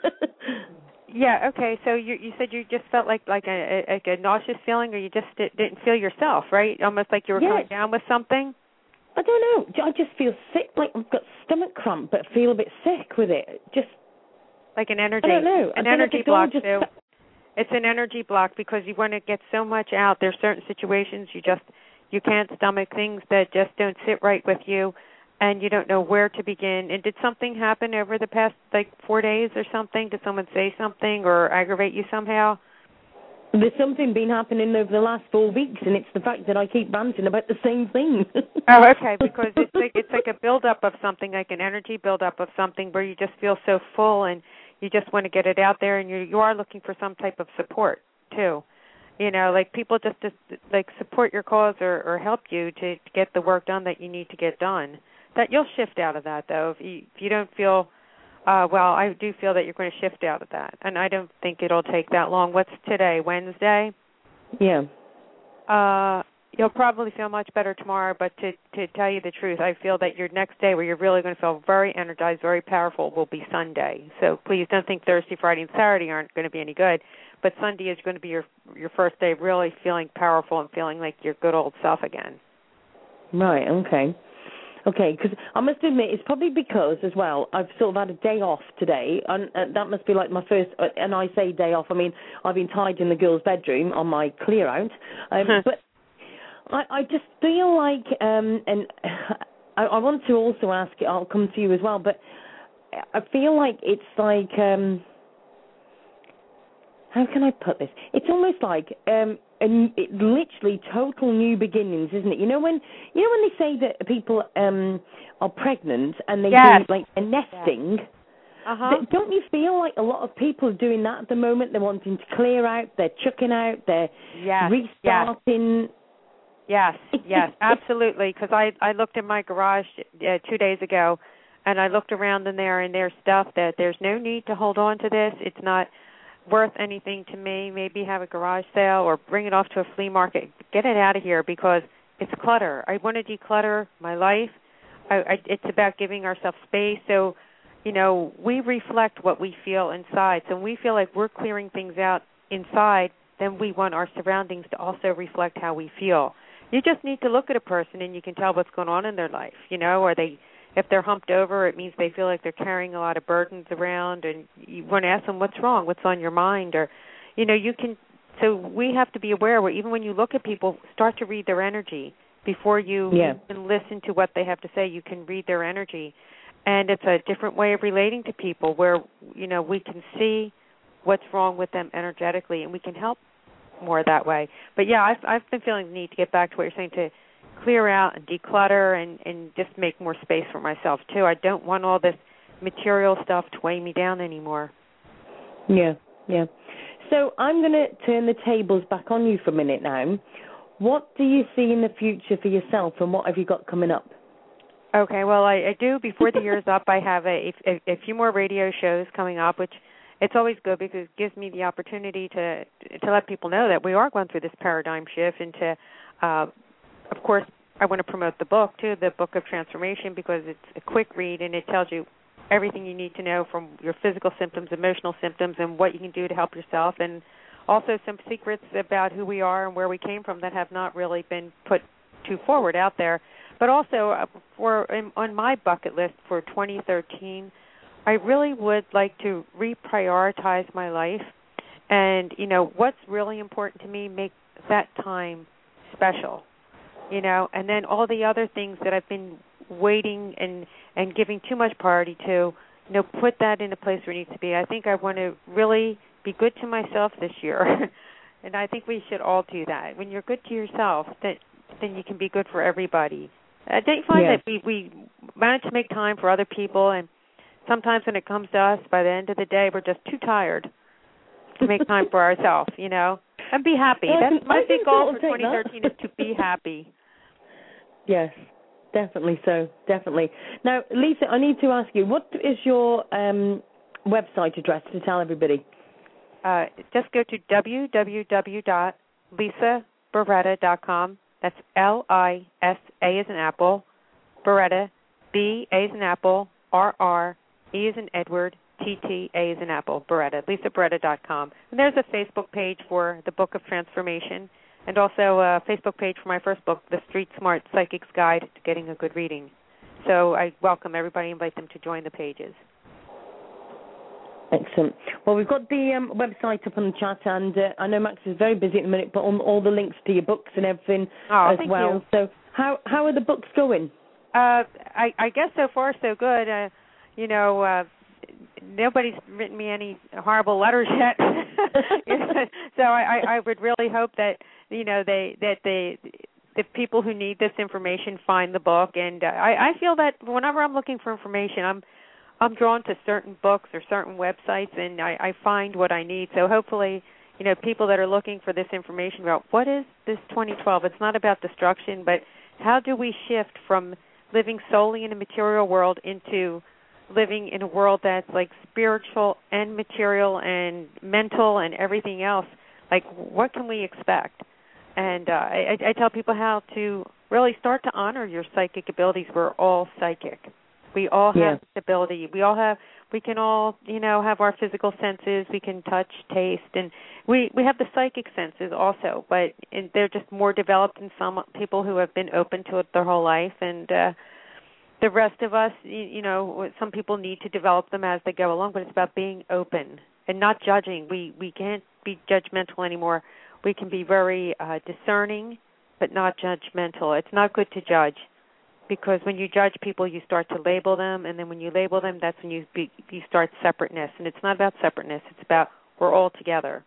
Yeah, okay, so you said you just felt like a nauseous feeling, or you just didn't feel yourself, right? Almost like you were coming down with something? I don't know. I just feel sick, like I've got stomach cramp, but feel a bit sick with it. Just like an energy. I don't know. An energy block too. It's an energy block because you want to get so much out. There's certain situations you can't stomach, things that just don't sit right with you, and you don't know where to begin. And did something happen over the past 4 days or something? Did someone say something or aggravate you somehow? There's something been happening over the last 4 weeks, and it's the fact that I keep ranting about the same thing. Oh, okay, because it's like a buildup of something, like an energy buildup of something where you just feel so full and you just want to get it out there, and you are looking for some type of support too. You know, like people just like support your cause or help you to get the work done that you need to get done. That you'll shift out of that though. If you don't feel I do feel that you're going to shift out of that, and I don't think it'll take that long. What's today, Wednesday? Yeah. You'll probably feel much better tomorrow, but to tell you the truth, I feel that your next day where you're really going to feel very energized, very powerful, will be Sunday. So please don't think Thursday, Friday, and Saturday aren't going to be any good, but Sunday is going to be your first day really feeling powerful and feeling like your good old self again. Right, okay, because I must admit, it's probably because, as well, I've sort of had a day off today, and that must be like my first, and I say day off, I mean, I've been tied in the girls' bedroom on my clear-out, but I just feel like, and I want to also ask, I'll come to you as well, but I feel like it's like, how can I put this? It's almost like literally total new beginnings, isn't it? You know when they say that people are pregnant and they do like a nesting. Yes. Uh-huh. Don't you feel like a lot of people are doing that at the moment? They're wanting to clear out, they're chucking out, they're restarting. Yes, absolutely. Because I looked in my garage 2 days ago, and I looked around in there, and there's stuff that there's no need to hold on to this. It's not worth anything to me. Maybe have a garage sale or bring it off to a flea market. Get it out of here because it's clutter. I want to declutter my life. It's about giving ourselves space. So, we reflect what we feel inside. So when we feel like we're clearing things out inside, then we want our surroundings to also reflect how we feel. You just need to look at a person and you can tell what's going on in their life, or if they're humped over, it means they feel like they're carrying a lot of burdens around, and you want to ask them what's wrong, what's on your mind, or, so we have to be aware where even when you look at people, start to read their energy before you even listen to what they have to say. You can read their energy, and it's a different way of relating to people where, we can see what's wrong with them energetically, and we can help more that way. But, I've been feeling the need to get back to what you're saying, to clear out and declutter and just make more space for myself, too. I don't want all this material stuff to weigh me down anymore. Yeah. So I'm going to turn the tables back on you for a minute now. What do you see in the future for yourself, and what have you got coming up? Okay, well, I do. Before the year's up, I have a few more radio shows coming up, which it's always good because it gives me the opportunity to let people know that we are going through this paradigm shift and to, of course, I want to promote the book, too, the Book of Transformation, because it's a quick read and it tells you everything you need to know from your physical symptoms, emotional symptoms, and what you can do to help yourself, and also some secrets about who we are and where we came from that have not really been put too forward out there. But also, on my bucket list for 2013, I really would like to reprioritize my life and, what's really important to me, make that time special, and then all the other things that I've been waiting and giving too much priority to, put that in a place where it needs to be. I think I want to really be good to myself this year, and I think we should all do that. When you're good to yourself, then you can be good for everybody. Don't you find that we manage to make time for other people, and sometimes when it comes to us, by the end of the day, we're just too tired to make time for ourselves, and be happy. That's my big goal for 2013 is to be happy. Yes, definitely so, definitely. Now, Lisa, I need to ask you, what is your website address to tell everybody? Just go to www.lisaberetta.com. That's Lisa as in Apple, Beretta, B as in Apple, RR, E as in Edward, TT, A as in Apple, Beretta, lisaberetta.com. And there's a Facebook page for the Book of Transformation, and also a Facebook page for my first book, The Street Smart Psychic's Guide to Getting a Good Reading. So I welcome everybody, invite them to join the pages. Excellent. Well, we've got the website up on the chat, and I know Max is very busy at the minute, but on all the links to your books and everything as well. You. So how are the books going? I guess so far so good. Nobody's written me any horrible letters yet. So I would really hope that the people who need this information find the book, and I feel that whenever I'm looking for information, I'm drawn to certain books or certain websites, and I find what I need. So hopefully, people that are looking for this information about what is this 2012, it's not about destruction, but how do we shift from living solely in a material world into living in a world that's like spiritual and material and mental and everything else? Like, what can we expect? And I tell people how to really start to honor your psychic abilities. We're all psychic. We all have this ability. We can all, have our physical senses. We can touch, taste, and we have the psychic senses also, but they're just more developed in some people who have been open to it their whole life, and the rest of us, some people need to develop them as they go along, but it's about being open and not judging. We can't be judgmental anymore. We can be very discerning, but not judgmental. It's not good to judge, because when you judge people, you start to label them, and then when you label them, that's when you start separateness. And it's not about separateness. It's about we're all together.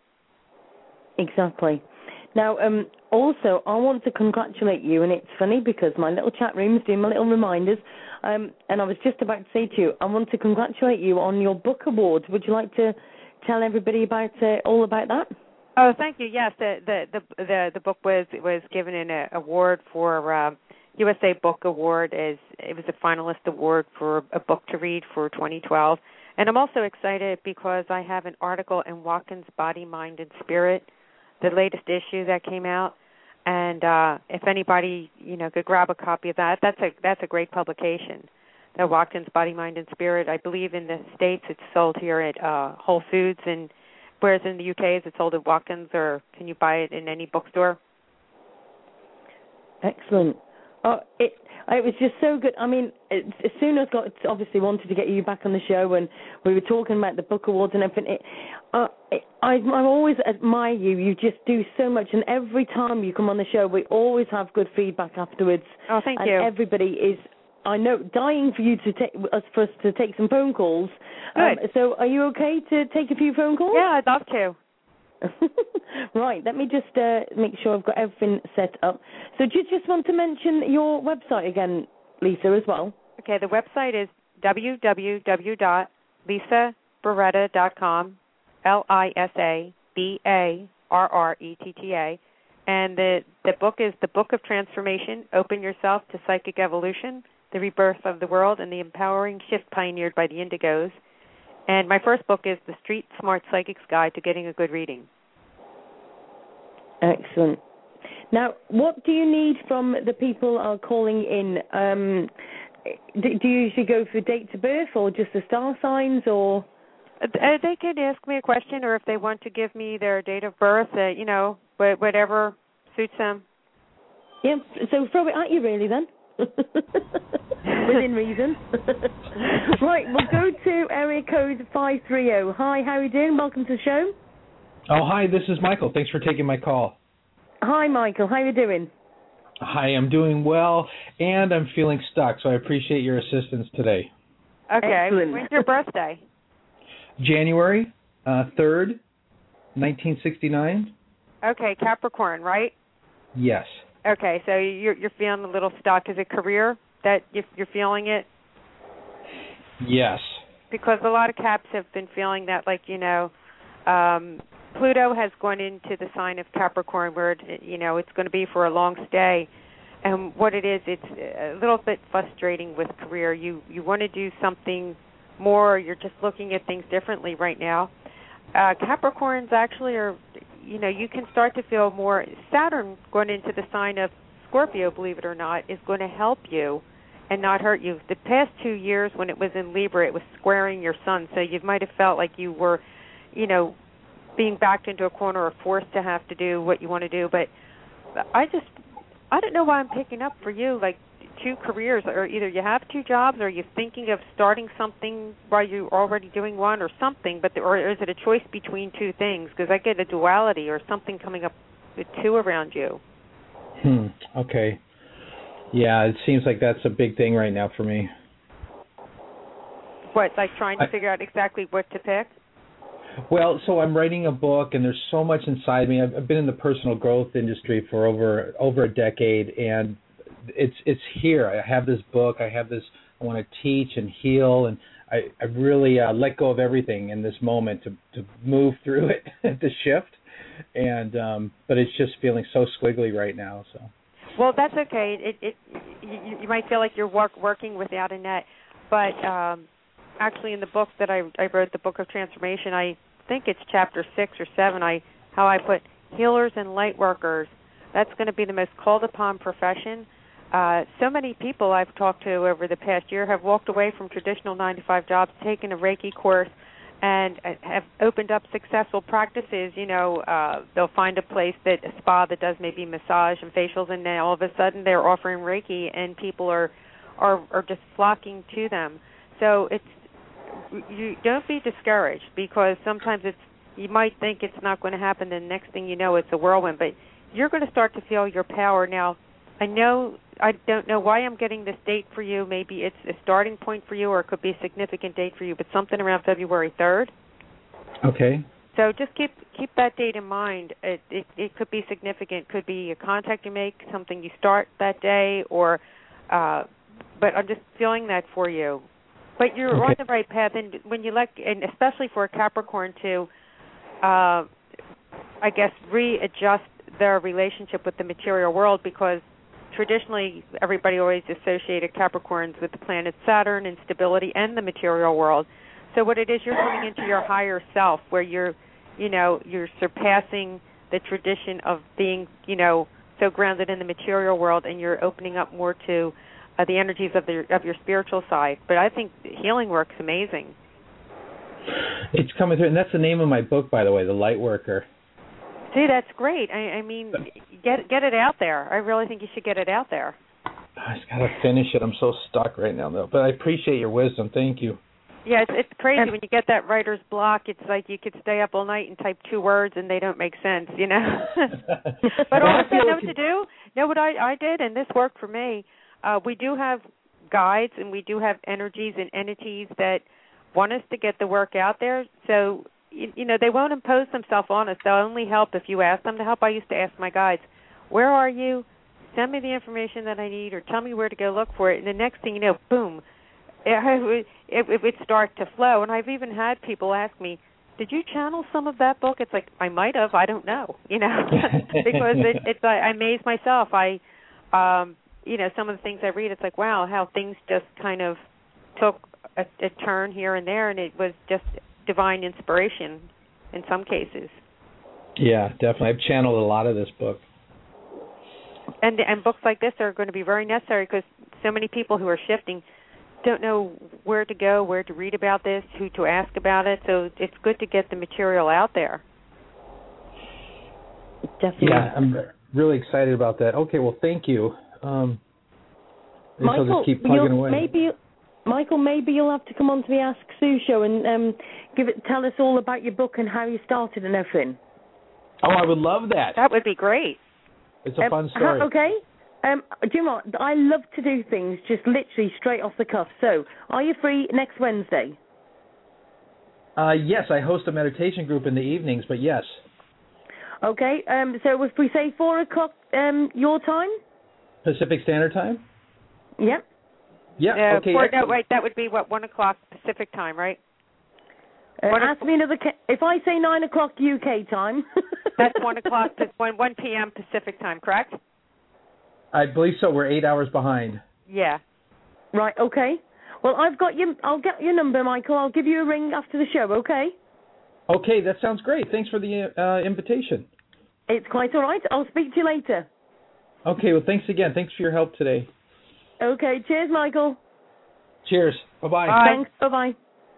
Exactly. Now, also, I want to congratulate you, and it's funny because my little chat room is doing my little reminders, and I was just about to say to you, I want to congratulate you on your book award. Would you like to tell everybody about all about that? Oh, thank you. Yes, the book was given an award for USA Book Award. It was a finalist award for a book to read for 2012. And I'm also excited because I have an article in Watkins Body, Mind, and Spirit, the latest issue that came out. And if anybody, could grab a copy of that, that's a great publication. The Watkins Body, Mind, and Spirit. I believe in the States it's sold here at Whole Foods, and whereas in the UK it's sold at Watkins, or can you buy it in any bookstore? Excellent. It was just so good. I mean, as soon as I obviously wanted to get you back on the show, and we were talking about the book awards and everything, I always admire you. You just do so much, and every time you come on the show, we always have good feedback afterwards. Oh, thank you. And everybody is, I know, dying for you for us to take some phone calls. Good. So are you okay to take a few phone calls? Yeah, I'd love to. Right, let me just make sure I've got everything set up. So do you just want to mention your website again, Lisa, as well? Okay, the website is www.lisaberetta.com, LisaBarretta, and the book is The Book of Transformation, Open Yourself to Psychic Evolution, The Rebirth of the World, and the Empowering Shift Pioneered by the Indigos. And my first book is The Street Smart Psychic's Guide to Getting a Good Reading. Excellent. Now, what do you need from the people who are calling in? Do you usually go for date of birth or just the star signs, or? They could ask me a question, or if they want to give me their date of birth, whatever suits them. Yeah, so throw it at you, really, then. Within reason. Right, we'll go to area code 530. Hi, how are you doing? Welcome to the show. Oh, hi, this is Michael. Thanks for taking my call. Hi, Michael. How are you doing? Hi, I'm doing well, and I'm feeling stuck, so I appreciate your assistance today. Okay. Excellent. When's your birthday? January 3rd, 1969. Okay, Capricorn, right? Yes. Okay, so you're feeling a little stuck. Is it career that you're feeling it? Yes. Because a lot of Caps have been feeling that, Pluto has gone into the sign of Capricorn, where it's going to be for a long stay. And what it is, it's a little bit frustrating with career. You want to do something more. You're just looking at things differently right now. Capricorns actually are, you can start to feel more. Saturn going into the sign of Scorpio, believe it or not, is going to help you and not hurt you. The past 2 years when it was in Libra, it was squaring your sun. So you might have felt like you were, being backed into a corner or forced to have to do what you want to do. But I don't know why I'm picking up for you, like, 2 careers, or either you have 2 jobs, or you're thinking of starting something while you're already doing one or something, or is it a choice between 2 things? Because I get a duality or something coming up with 2 around you. Okay. Yeah, it seems like that's a big thing right now for me. What, like trying to figure out exactly what to pick? Well, so I'm writing a book, and there's so much inside me. I've been in the personal growth industry for over a decade, and it's here. I have this book. I want to teach and heal, and I really let go of everything in this moment to move through it, the shift. And but it's just feeling so squiggly right now. So. Well, that's okay. You might feel like you're working without a net, but actually, in the book that I wrote, the Book of Transformation, I think it's chapter 6 or 7. How I put healers and light workers. That's going to be the most called upon profession. So many people I've talked to over the past year have walked away from traditional 9-to-5 jobs, taken a Reiki course, and have opened up successful practices. They'll find a spa that does maybe massage and facials, and then all of a sudden they're offering Reiki, and people are just flocking to them. So you don't be discouraged, because sometimes you might think it's not going to happen, and the next thing you know, it's a whirlwind. But you're going to start to feel your power. Now, I don't know why I'm getting this date for you. Maybe it's a starting point for you, or it could be a significant date for you, but something around February 3rd. Okay. So just keep that date in mind. It could be significant. Could be a contact you make, something you start that day, or but I'm just feeling that for you. But you're on the right path, and when you and especially for a Capricorn to, I guess, readjust their relationship with the material world, because traditionally everybody always associated Capricorns with the planet Saturn and stability and the material world. So what it is, you're coming into your higher self, where you're surpassing the tradition of being, so grounded in the material world, and you're opening up more to the energies of your spiritual side. But I think healing work's amazing. It's coming through, and that's the name of my book, by the way, The Light Worker. See, that's great. I mean, get it out there. I really think you should get it out there. I just got to finish it. I'm so stuck right now, though. But I appreciate your wisdom. Thank you. Yeah, it's crazy when you get that writer's block. It's like you could stay up all night and type 2 words, and they don't make sense, But all of a sudden, know what to do? Know what I did, and this worked for me. We do have guides, and we do have energies and entities that want us to get the work out there. So, they won't impose themselves on us. They'll only help if you ask them to help. I used to ask my guides, where are you? Send me the information that I need, or tell me where to go look for it. And the next thing you know, boom, it would start to flow. And I've even had people ask me, did you channel some of that book? It's like, I might have. I don't know, because I amaze myself. Some of the things I read, it's like, wow, how things just kind of took a turn here and there, and it was just divine inspiration in some cases. Yeah, definitely. I've channeled a lot of this book. And books like this are going to be very necessary because so many people who are shifting don't know where to go, where to read about this, who to ask about it. So it's good to get the material out there. Definitely. Yeah, I'm really excited about that. Okay, well, thank you. Michael, just keep plugging away. Maybe you'll have to come on to the Ask Sue show and tell us all about your book and how you started and everything. Oh, I would love that. That would be great. It's a fun story. Okay. Do you know what? I love to do things just literally straight off the cuff. So, are you free next Wednesday? Yes, I host a meditation group in the evenings, but yes. Okay. So if we say 4 o'clock your time? Pacific Standard Time? Yeah. Yeah, okay. No, wait, that would be, 1 o'clock Pacific time, right? Ask me another. If I say 9 o'clock UK time. That's 1 o'clock, 1 p.m. Pacific time, correct? I believe so. We're 8 hours behind. Yeah. Right, okay. Well, I'll get your number, Michael. I'll give you a ring after the show, okay? Okay, that sounds great. Thanks for the invitation. It's quite all right. I'll speak to you later. Okay, well, thanks again. Thanks for your help today. Okay, cheers, Michael. Cheers. Bye-bye. Bye. Thanks. Bye-bye.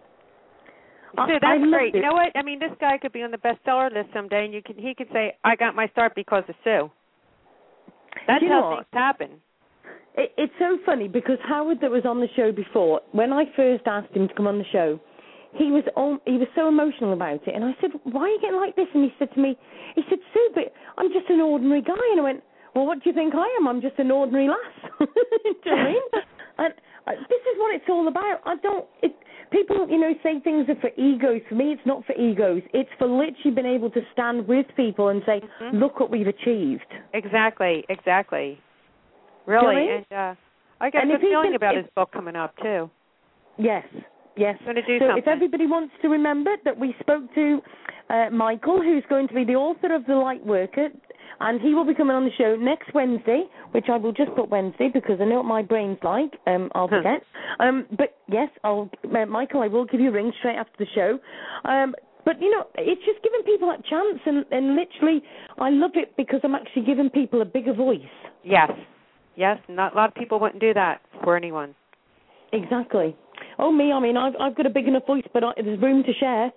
Sue, that's great. You know what? I mean, this guy could be on the bestseller list someday, and he could say, I got my start because of Sue. That's how things happen. It's so funny because Howard, that was on the show before, when I first asked him to come on the show, he was so emotional about it, and I said, why are you getting like this? And he said to me, Sue, but I'm just an ordinary guy. And I went, well, what do you think I am? I'm just an ordinary lass. Do you know what I mean? And this is what it's all about. People, say things are for egos. For me, it's not for egos. It's for literally being able to stand with people and say, look what we've achieved. Exactly. Really. You know what I mean? And I got a good feeling about his book coming up, too. Yes. Going to do so something. If everybody wants to remember that we spoke to Michael, who's going to be the author of The Light Worker, and he will be coming on the show next Wednesday, which I will just put Wednesday because I know what my brain's like. I'll forget. But yes, Michael, I will give you a ring straight after the show. But, it's just giving people that chance, and literally I love it because I'm actually giving people a bigger voice. Yes. Not a lot of people wouldn't do that for anyone. Exactly. Oh, me, I mean, I've got a big enough voice, but there's room to share.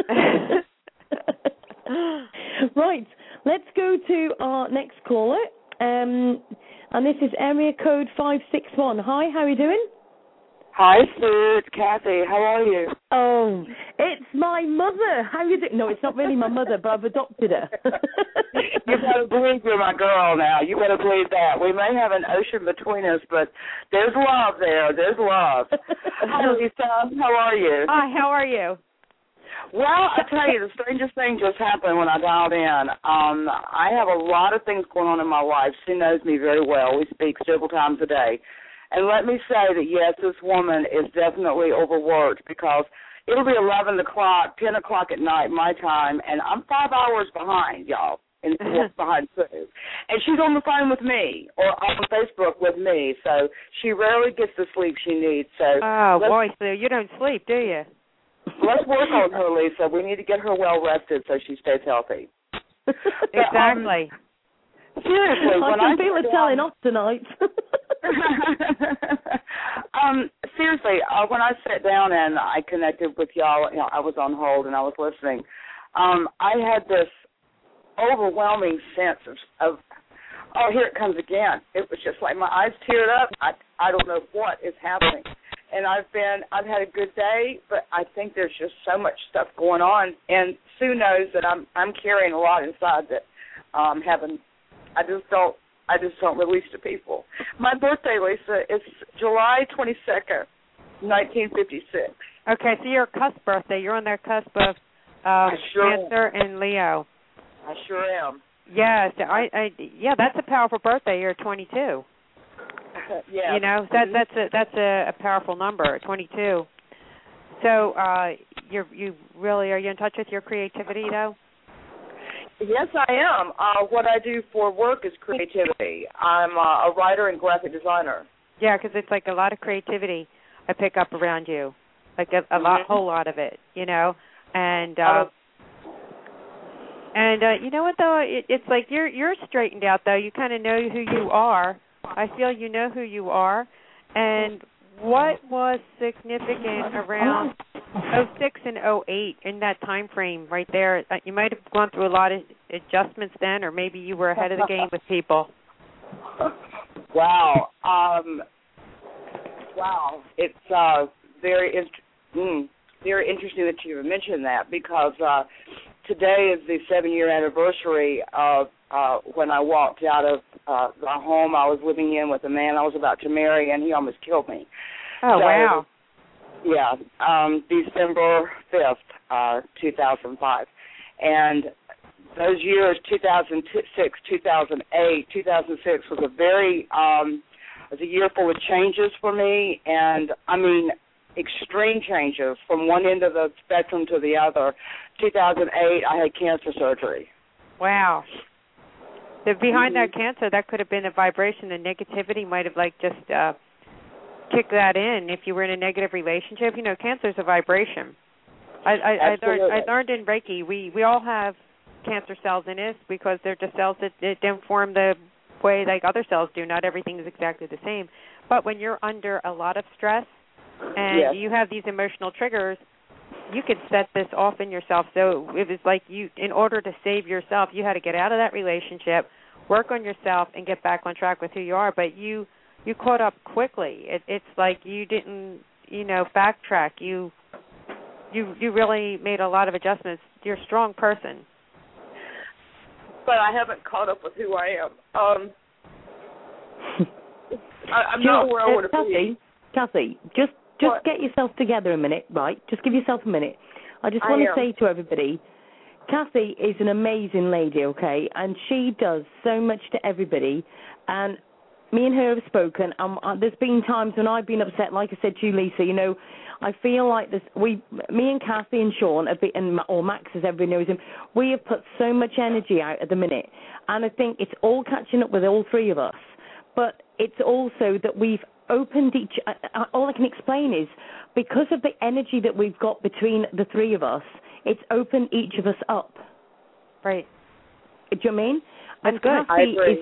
Right, let's go to our next caller, and this is area code 561. Hi, how are you doing? Hi, Sue. It's Kathy. How are you? Oh, it's my mother. How are you doing? No, it's not really my mother, but I've adopted her. You better believe you're my girl now. You better believe that. We may have an ocean between us, but there's love there. There's love. Hi, Lisa. How are you? Hi, how are you? Well, I tell you, the strangest thing just happened when I dialed in. I have a lot of things going on in my life. She knows me very well. We speak several times a day. And let me say that, yes, this woman is definitely overworked because it'll be 11 o'clock, 10 o'clock at night, my time, and I'm 5 hours behind, y'all, behind Sue. And she's on the phone with me or on Facebook with me, so she rarely gets the sleep she needs. So boy, Sue, you don't sleep, do you? Let's work on her, Lisa. We need to get her well rested so she stays healthy. Exactly. Seriously, I can feel it telling off tonight. Seriously, when I sat down and I connected with y'all, I was on hold and I was listening. I had this overwhelming sense of here it comes again. It was just like my eyes teared up. I don't know what is happening. And I've had a good day, but I think there's just so much stuff going on. And Sue knows that I'm carrying a lot inside that I just don't release to people. My birthday, Lisa, is July 22nd, 1956. Okay, so you're a cusp birthday. You're on their cusp of Cancer and Leo. I sure am. Yes, yeah, that's a powerful birthday. You're 22. Yeah. You know, that's a powerful number, 22. So you really, are you in touch with your creativity, though? Yes, I am. What I do for work is creativity. I'm a writer and graphic designer. Yeah, because it's like a lot of creativity I pick up around you, like a whole lot of it, you know. And And you know what though? It's like you're straightened out though. You kind of know who you are. I feel you know who you are. And what was significant around '06 and '08 in that time frame right there? You might have gone through a lot of adjustments then, or maybe you were ahead of the game with people. Wow. Wow. It's very interesting that you mentioned that, because today is the 7-year anniversary of when I walked out of the home I was living in with a man I was about to marry, and he almost killed me. Oh, so, wow. Yeah, December 5th, 2005. And those years, 2006, 2008, 2006 was was a year full of changes for me, and I mean extreme changes from one end of the spectrum to the other. 2008, I had cancer surgery. Wow. So behind that cancer, that could have been a vibration. The negativity might have just kicked that in. If you were in a negative relationship, cancer is a vibration. I learned in Reiki, we all have cancer cells in us because they're just cells that don't form the way like other cells do. Not everything is exactly the same. But when you're under a lot of stress and you have these emotional triggers, you could set this off in yourself. So it was like in order to save yourself, you had to get out of that relationship, work on yourself, and get back on track with who you are. But you caught up quickly. It's like you didn't, backtrack. You really made a lot of adjustments. You're a strong person. But I haven't caught up with who I am. I'm not where I want to be. Kathy, just get yourself together a minute, right? Just give yourself a minute. I just want to say to everybody, Kathy is an amazing lady, okay? And she does so much to everybody. And me and her have spoken. There's been times when I've been upset, like I said to you, Lisa, I feel like me and Kathy and Sean, or Max as everybody knows him, we have put so much energy out at the minute. And I think it's all catching up with all three of us. But it's also that we've opened all I can explain is because of the energy that we've got between the three of us, it's opened each of us up. Right. Do you know what I mean? That's good. I agree.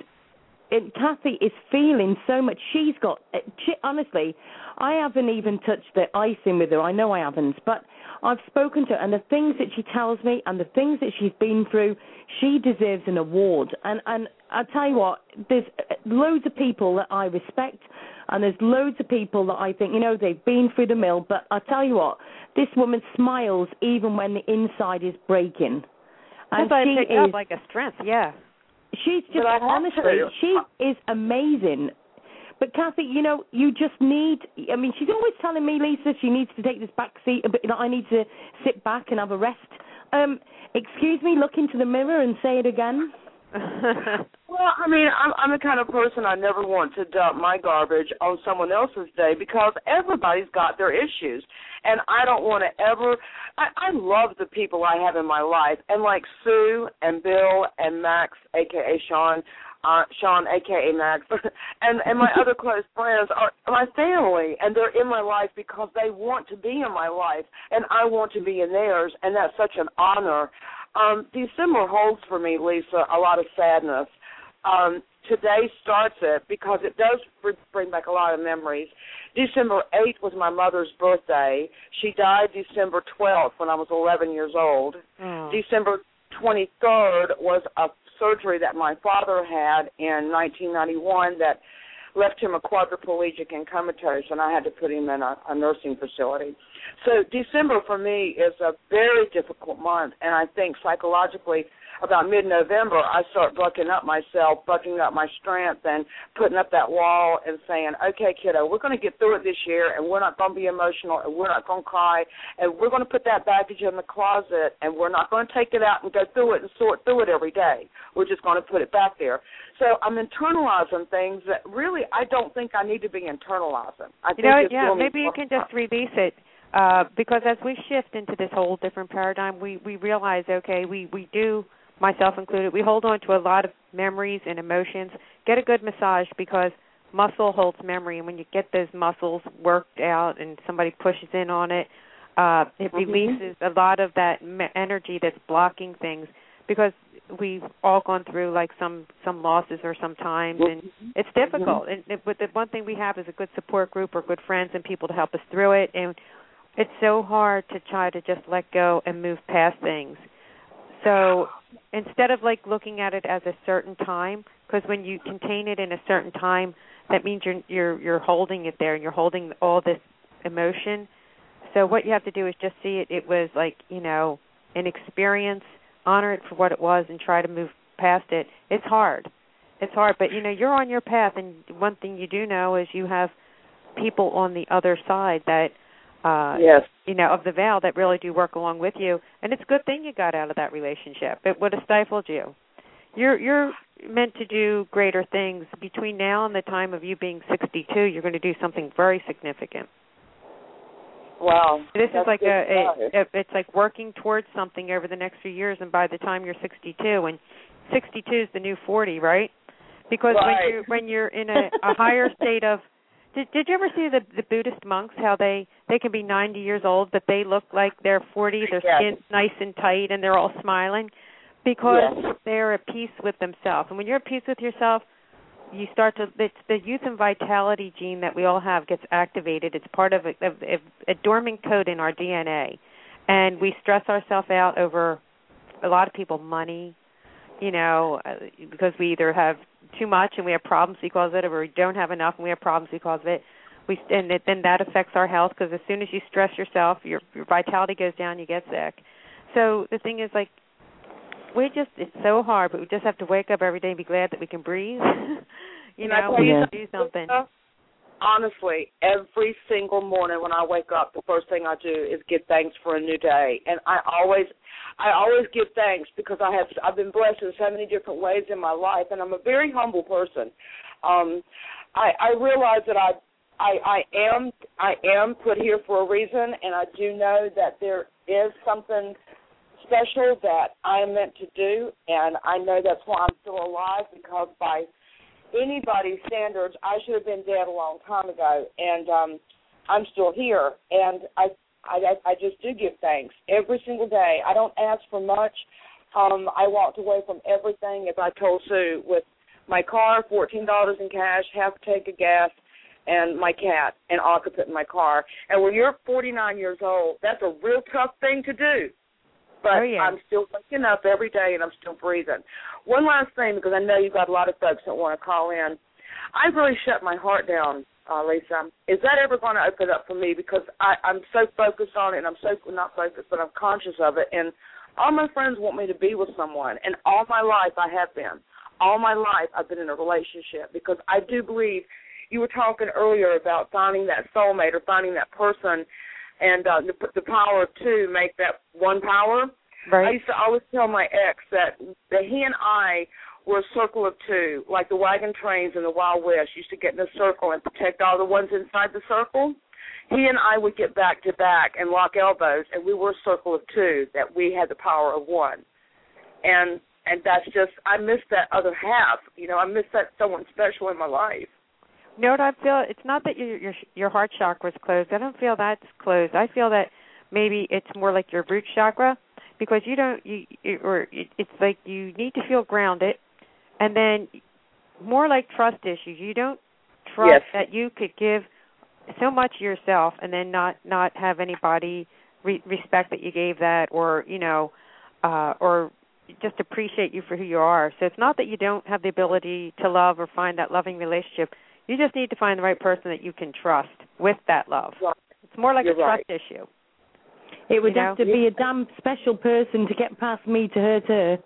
Kathy is feeling so much. Honestly, I haven't even touched the icing with her. I know I haven't, but I've spoken to her, and the things that she tells me and the things that she's been through, she deserves an award. And I'll tell you what, there's loads of people that I respect, and there's loads of people that I think, they've been through the mill, but I'll tell you what, this woman smiles even when the inside is breaking. And she is up like a strength, yeah. She's just, honestly, she is amazing. But Kathy, you just need, she's always telling me, Lisa, she needs to take this back seat, but I need to sit back and have a rest. Excuse me, look into the mirror and say it again. Well, I'm the kind of person I never want to dump my garbage on someone else's day because everybody's got their issues. And I don't want to ever – I love the people I have in my life. And like Sue and Bill and Max, a.k.a. Sean, a.k.a. Max, and my other close friends are my family, and they're in my life because they want to be in my life, and I want to be in theirs, and that's such an honor. December holds for me, Lisa, a lot of sadness. Today starts it because it does bring back a lot of memories. December 8th was my mother's birthday. She died December 12th when I was 11 years old. Oh. December 23rd was a surgery that my father had in 1991 that left him a quadriplegic and comatose, and I had to put him in a nursing facility. So December for me is a very difficult month, and I think psychologically about mid-November I start bucking up myself, bucking up my strength, and putting up that wall and saying, okay, kiddo, we're going to get through it this year, and we're not going to be emotional, and we're not going to cry, and we're going to put that baggage in the closet, and we're not going to take it out and go through it and sort through it every day. We're just going to put it back there. So I'm internalizing things that really I don't think I need to be internalizing. Maybe you can just release it. Because as we shift into this whole different paradigm, we realize, okay, we do, myself included, we hold on to a lot of memories and emotions. Get a good massage because muscle holds memory, and when you get those muscles worked out and somebody pushes in on it, it releases a lot of that energy that's blocking things. because we've all gone through like some losses or sometimes, and it's difficult. But the one thing we have is a good support group or good friends and people to help us through it. And it's so hard to try to just let go and move past things. So instead of like looking at it as a certain time, because when you contain it in a certain time, that means you're holding it there and you're holding all this emotion. So what you have to do is just see it. It was like, you know, an experience. Honor it for what it was and try to move past it. It's hard. It's hard, but, you know, you're on your path, and one thing you do know is you have people on the other side that, you know, of the veil that really do work along with you, and it's a good thing you got out of that relationship. It would have stifled you. You're meant to do greater things. Between now and the time of you being 62, you're going to do something very significant. Wow. This is like it's like working towards something over the next few years, and by the time you're 62, and 62 is the new 40, right? Because when you're in a higher state of, did you ever see the Buddhist monks, how they can be 90 years old, but they look like they're 40, their skin's nice and tight, and they're all smiling? Because they're at peace with themselves. And when you're at peace with yourself, you start to, it's the youth and vitality gene that we all have gets activated. It's part of a dormant code in our DNA. And we stress ourselves out over, a lot of people, money, you know, because we either have too much and we have problems because of it, or we don't have enough and we have problems because of it. Then that affects our health, because as soon as you stress yourself, your vitality goes down, you get sick. So the thing is, like, it's so hard, but we just have to wake up every day and be glad that we can breathe. You know, we can do something. Honestly, every single morning when I wake up, the first thing I do is give thanks for a new day. And I always give thanks, because I've been blessed in so many different ways in my life, and I'm a very humble person. I realize that I am put here for a reason, and I do know that there is something special that I am meant to do, and I know that's why I'm still alive, because by anybody's standards, I should have been dead a long time ago, and I'm still here, and I just do give thanks every single day. I don't ask for much. I walked away from everything, as I told Sue, with my car, $14 in cash, half a tank of gas, and my cat, and all I could put in my car. And when you're 49 years old, that's a real tough thing to do. But I'm still waking up every day, and I'm still breathing. One last thing, because I know you've got a lot of folks that want to call in. I've really shut my heart down, Lisa. Is that ever going to open up for me? Because I'm so focused on it, and I'm so not focused, but I'm conscious of it. And all my friends want me to be with someone, and all my life I have been. All my life I've been in a relationship, because I do believe you were talking earlier about finding that soulmate or finding that person, and the power of two make that one power. Right. I used to always tell my ex that he and I were a circle of two, like the wagon trains in the Wild West used to get in a circle and protect all the ones inside the circle. He and I would get back to back and lock elbows, and we were a circle of two, that we had the power of one. And that's just, I miss that other half. You know, I miss that someone special in my life. You know what I feel? It's not that your heart chakra is closed. I don't feel that's closed. I feel that maybe it's more like your root chakra, because it's like you need to feel grounded, and then more like trust issues. You don't trust that you could give so much of yourself and then not have anybody respect that you gave that, or or just appreciate you for who you are. So it's not that you don't have the ability to love or find that loving relationship. You just need to find the right person that you can trust with that love. It's more like a trust issue. It would have to be a damn special person to get past me to hurt her.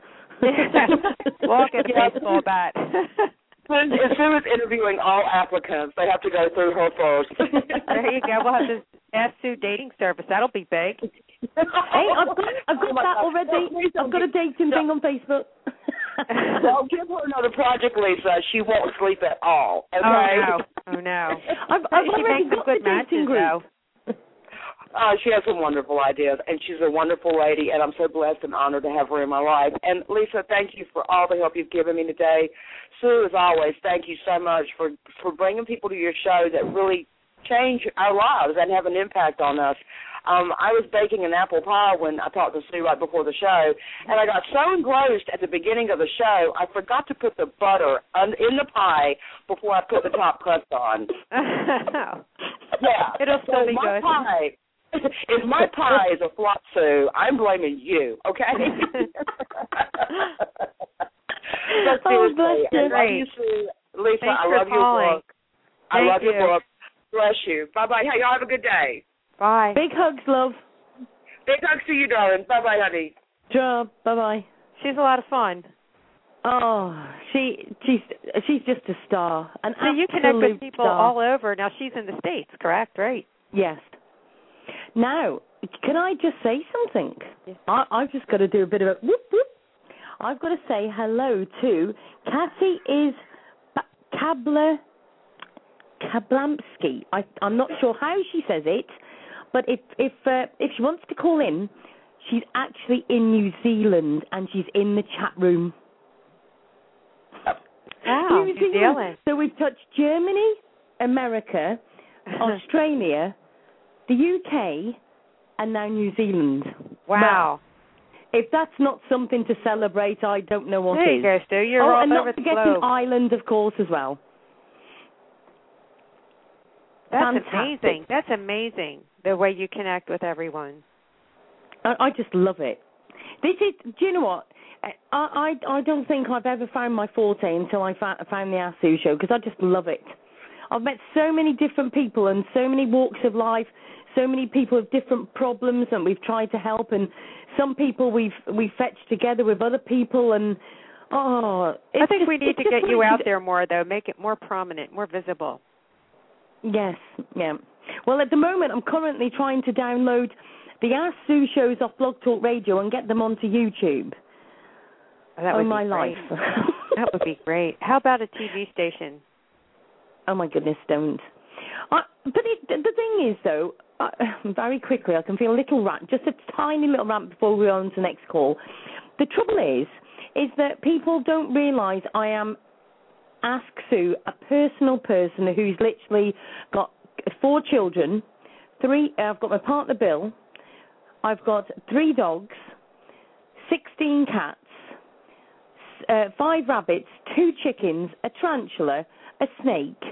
Walk a baseball bat. As soon as interviewing all applicants, they have to go through her first. There you go. We'll have this Ask Sue dating service. That'll be big. Hey, I've got that already. I've got a dating thing on Facebook. Well, give her another project, Lisa. She won't sleep at all. Okay? Oh no. She makes some good matches, though. She has some wonderful ideas, and she's a wonderful lady, and I'm so blessed and honored to have her in my life. And, Lisa, thank you for all the help you've given me today. Sue, as always, thank you so much for bringing people to your show that really change our lives and have an impact on us. I was baking an apple pie when I talked to Sue right before the show, and I got so engrossed at the beginning of the show, I forgot to put the butter in the pie before I put the top crust on. Yeah. It'll still be my good. Pie, if my pie is a flop, Sue, I'm blaming you, okay? But seriously, I love you, Sue. Lisa, Thanks I love for your calling. book. I love your book. Bless you. Bye-bye. Hey, y'all have a good day. Bye. Big hugs, love. Big hugs to you, darling. Bye-bye, honey. Job. Bye-bye. She's a lot of fun. Oh, she's just a star. An So you connect with people star. all over. Now, she's in the States, correct? Right. Yes. Now, can I just say something? Yes. I've just got to do a bit of a whoop, whoop. I've got to say hello to Kathy Kablamski. I'm not sure how she says it, but if she wants to call in, she's actually in New Zealand and she's in the chat room. Wow, New Zealand. So we've touched Germany, America, Australia, the UK, and now New Zealand. Wow. Well, if that's not something to celebrate, I don't know what there is. You go, Stu. You're all and over not the forgetting globe. Ireland, of course, as well. That's Fantastic. amazing. That's amazing, the way you connect with everyone. I just love it. Do you know what? I don't think I've ever found my forte until I found the ASU show, because I just love it. I've met so many different people and so many walks of life, so many people with different problems, and we've tried to help, and some people we've fetched together with other people, and I think we need to get you out there more, though, make it more prominent, more visible. Yes, yeah. Well, at the moment, I'm currently trying to download the Ask Sue shows off Blog Talk Radio and get them onto YouTube. That would my be life. That would be great. How about a TV station? Oh, my goodness, don't. But the thing is, though, very quickly, I can feel a little rant, just a tiny little rant before we go on to the next call. The trouble is that people don't realise I am Ask Sue, a personal person who's literally got 4 children, 3. I've got my partner Bill. I've got 3 dogs, 16 cats, 5 rabbits, 2 chickens, a tarantula, a snake,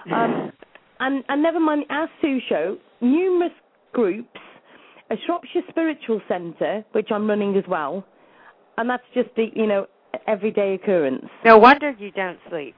and never mind the Ask Sue show, numerous groups, a Shropshire Spiritual Centre, which I'm running as well, and that's just the everyday occurrence. No wonder you don't sleep.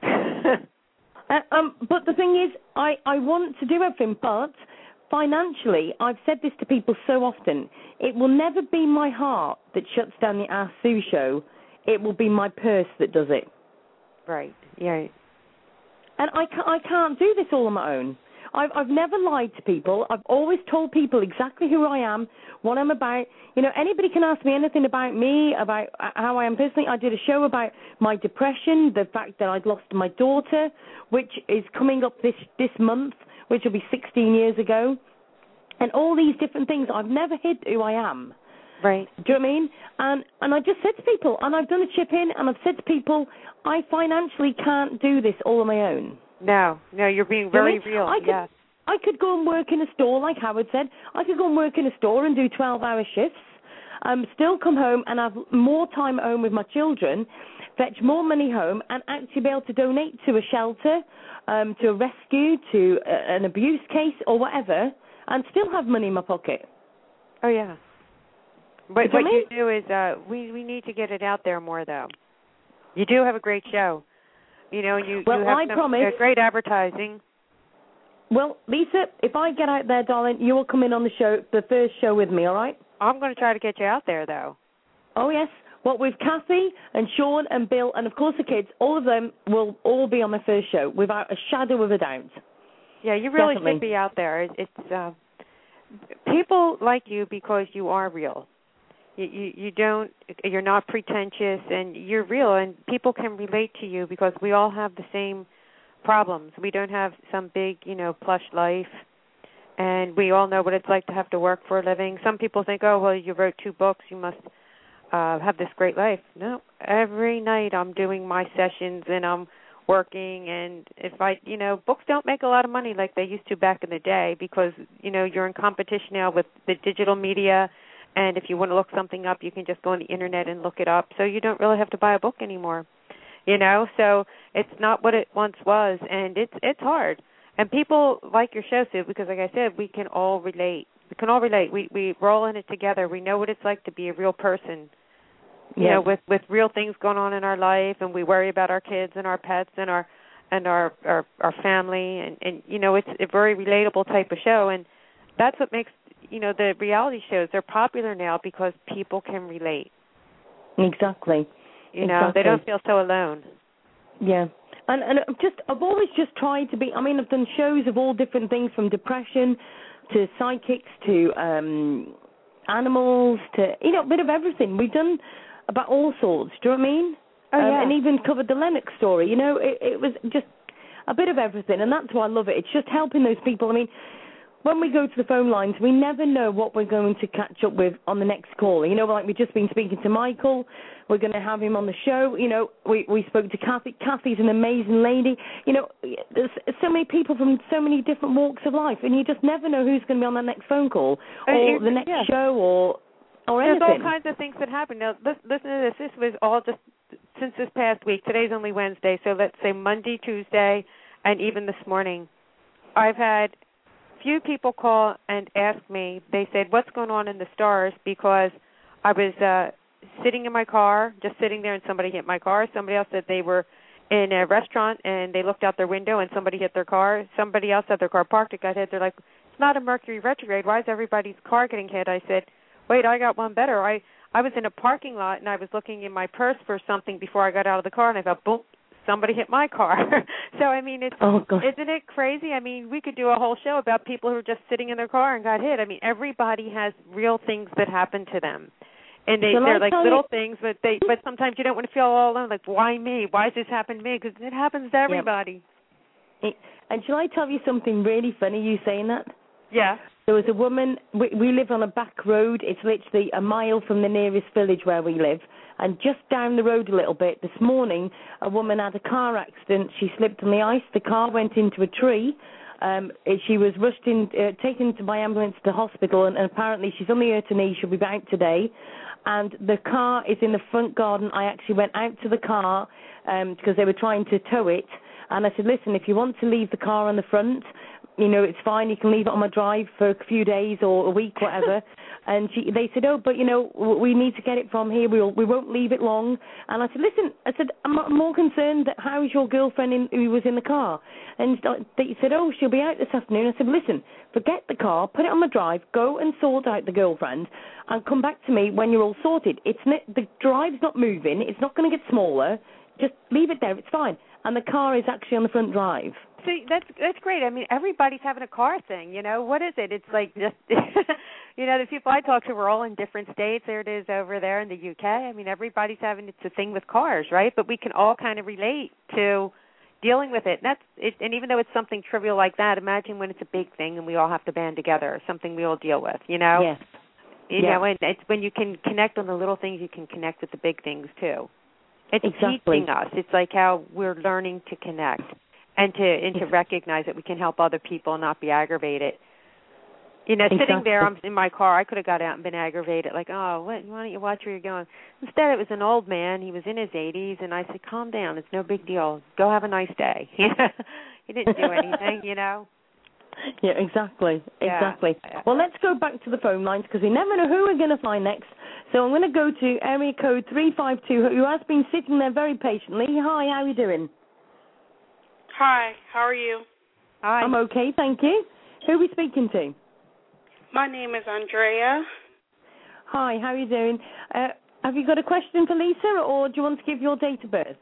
But the thing is, I want to do everything, but financially, I've said this to people so often, it will never be my heart that shuts down the Ask Sue show. It will be my purse that does it. Right, yeah. And I can't do this all on my own. I've never lied to people. I've always told people exactly who I am, what I'm about. Anybody can ask me anything about me, about how I am personally. I did a show about my depression, the fact that I'd lost my daughter, which is coming up this month, which will be 16 years ago, and all these different things. I've never hid who I am. Right. Do you know what I mean? And I just said to people, and I've done a chip in, and I've said to people, I financially can't do this all on my own. No, you're being very real. I could go and work in a store, like Howard said. I could go and work in a store and do 12-hour shifts, still come home and have more time at home with my children, fetch more money home, and actually be able to donate to a shelter, to a rescue, to an abuse case or whatever, and still have money in my pocket. Oh, yeah. But what you do is we need to get it out there more, though. You do have a great show. You have great advertising. Well, Lisa, if I get out there, darling, you will come in on the first show with me, all right? I'm going to try to get you out there, though. Oh, yes. What with Kathy and Sean and Bill and, of course, the kids, all of them will all be on my first show without a shadow of a doubt. Yeah, you really Definitely. should be out there. It's people like you because you are real. You're not pretentious, and you're real, and people can relate to you because we all have the same problems. We don't have some big, plush life, and we all know what it's like to have to work for a living. Some people think, oh, well, you wrote 2 books, you must have this great life. No, every night I'm doing my sessions, and I'm working, and if I, books don't make a lot of money like they used to back in the day because, you're in competition now with the digital media, and if you want to look something up, you can just go on the internet and look it up, so you don't really have to buy a book anymore, so it's not what it once was, and it's hard. And people like your show, Sue, because like I said, we can all relate. We're all in it together. We know what it's like to be a real person, with real things going on in our life, and we worry about our kids and our pets and our family, and it's a very relatable type of show, and that's what makes the reality shows, they're popular now because people can relate. Exactly. They don't feel so alone. Yeah. And I've always just tried to be. I mean, I've done shows of all different things, from depression to psychics to animals to a bit of everything. We've done about all sorts. Do you know what I mean? Oh, yeah. And even covered the Lennox story. It was just a bit of everything, and that's why I love it. It's just helping those people. I mean, when we go to the phone lines, we never know what we're going to catch up with on the next call. Like we've just been speaking to Michael. We're going to have him on the show. We spoke to Kathy. Kathy's an amazing lady. There's so many people from so many different walks of life, and you just never know who's going to be on that next phone call or the next show or anything. There's all kinds of things that happen. Now, listen to this. This was all just since this past week. Today's only Wednesday, so let's say Monday, Tuesday, and even this morning. I've had few people call and ask me, they said, what's going on in the stars, because I was sitting in my car, just sitting there, and somebody hit my car. Somebody else said they were in a restaurant and they looked out their window and somebody hit their car. Somebody else had their car parked, it got hit. They're like, it's not a Mercury retrograde. Why is everybody's car getting hit? I said, wait, I got one better. I was in a parking lot and I was looking in my purse for something before I got out of the car, and I thought, boom, somebody hit my car. So, I mean, isn't it crazy? I mean, we could do a whole show about people who are just sitting in their car and got hit. I mean, everybody has real things that happen to them. And they're like little things, but sometimes you don't want to feel all alone. Like, why me? Why does this happen to me? Because it happens to everybody. Yep. And shall I tell you something really funny, you saying that? Yeah. There was a woman, we live on a back road. It's literally a mile from the nearest village where we live. And just down the road a little bit, this morning, a woman had a car accident. She slipped on the ice. The car went into a tree. She was rushed taken by ambulance to hospital, and apparently she's on the ear to knee. She'll be back today. And the car is in the front garden. I actually went out to the car because they were trying to tow it. And I said, listen, if you want to leave the car on the front, it's fine. You can leave it on my drive for a few days or a week, whatever. And they said, oh, but, we need to get it from here. We won't leave it long. And I said, listen, I'm more concerned that how's your girlfriend who was in the car? And they said, oh, she'll be out this afternoon. I said, listen, forget the car, put it on my drive, go and sort out the girlfriend, and come back to me when you're all sorted. The drive's not moving. It's not going to get smaller. Just leave it there. It's fine. And the car is actually on the front drive. See, that's great. I mean, everybody's having a car thing, What is it? It's like just, the people I talk to were all in different states. There it is over there in the UK. I mean, everybody's having it's a thing with cars, right? But we can all kind of relate to dealing with it. And even though it's something trivial like that, imagine when it's a big thing and we all have to band together, something we all deal with, Yes. And it's when you can connect on the little things, you can connect with the big things, too. It's teaching us. It's like how we're learning to connect. And to recognize that we can help other people and not be aggravated. Sitting there, I'm in my car, I could have got out and been aggravated, like, oh, why don't you watch where you're going? Instead, it was an old man. He was in his 80s, and I said, calm down. It's no big deal. Go have a nice day. He didn't do anything, Yeah, exactly. Well, let's go back to the phone lines because we never know who we're going to find next. So I'm going to go to area code 352, who has been sitting there very patiently. Hi, how are you doing? Hi, how are you? Hi. I'm okay, thank you. Who are we speaking to? My name is Andrea. Hi, how are you doing? Have you got a question for Lisa, or do you want to give your date of birth?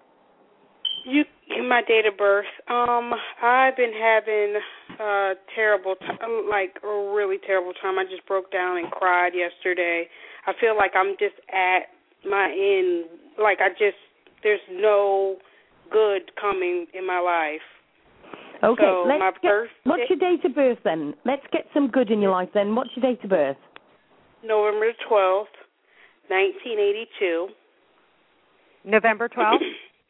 My date of birth. I've been having a terrible time, like a really terrible time. I just broke down and cried yesterday. I feel like I'm just at my end. Like there's no good coming in my life. Okay, so what's your date of birth then? Let's get some good in your life then. What's your date of birth? November 12th, 1982. November 12th?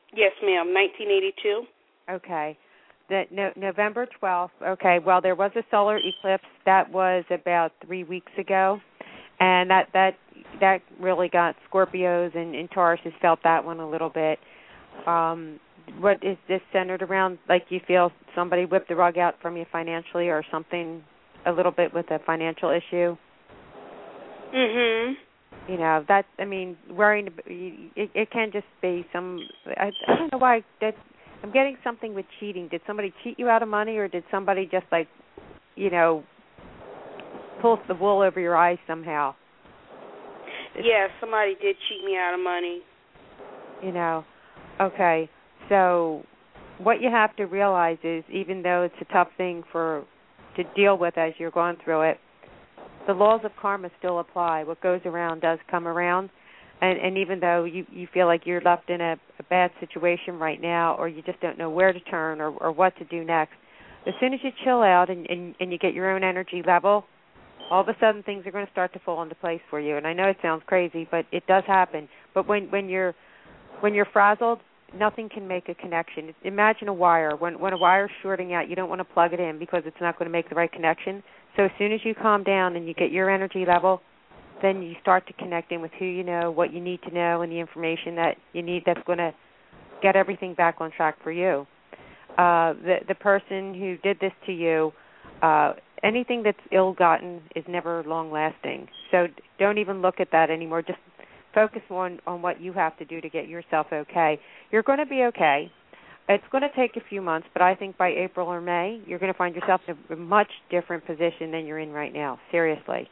Yes, ma'am, 1982. Okay. November 12th. Okay, well, there was a solar eclipse. That was about 3 weeks ago, and that really got Scorpios and Tauruses felt that one a little bit. What is this centered around? Like, you feel somebody whipped the rug out from you financially or something a little bit with a financial issue? Mhm. You know, that's, I mean, worrying, it can just be some, I don't know why, I'm getting something with cheating. Did somebody cheat you out of money, or did somebody just, like, you know, pull the wool over your eyes somehow? Yes, somebody did cheat me out of money. You know, okay, so what you have to realize is, even though it's a tough thing to deal with as you're going through it, the laws of karma still apply. What goes around does come around. And even though you feel like you're left in a bad situation right now, or you just don't know where to turn or what to do next, as soon as you chill out and you get your own energy level, all of a sudden things are going to start to fall into place for you. And I know it sounds crazy, but it does happen. But when you're frazzled, nothing can make a connection. Imagine a wire. When a wire's shorting out, you don't want to plug it in because it's not going to make the right connection. So as soon as you calm down and you get your energy level, then you start to connect in with who you know, what you need to know, and the information that you need that's going to get everything back on track for you. The person who did this to you, anything that's ill-gotten is never long-lasting. So don't even look at that anymore. Just focus on what you have to do to get yourself okay. You're going to be okay. It's going to take a few months, but I think by April or May, you're going to find yourself in a much different position than you're in right now. Seriously.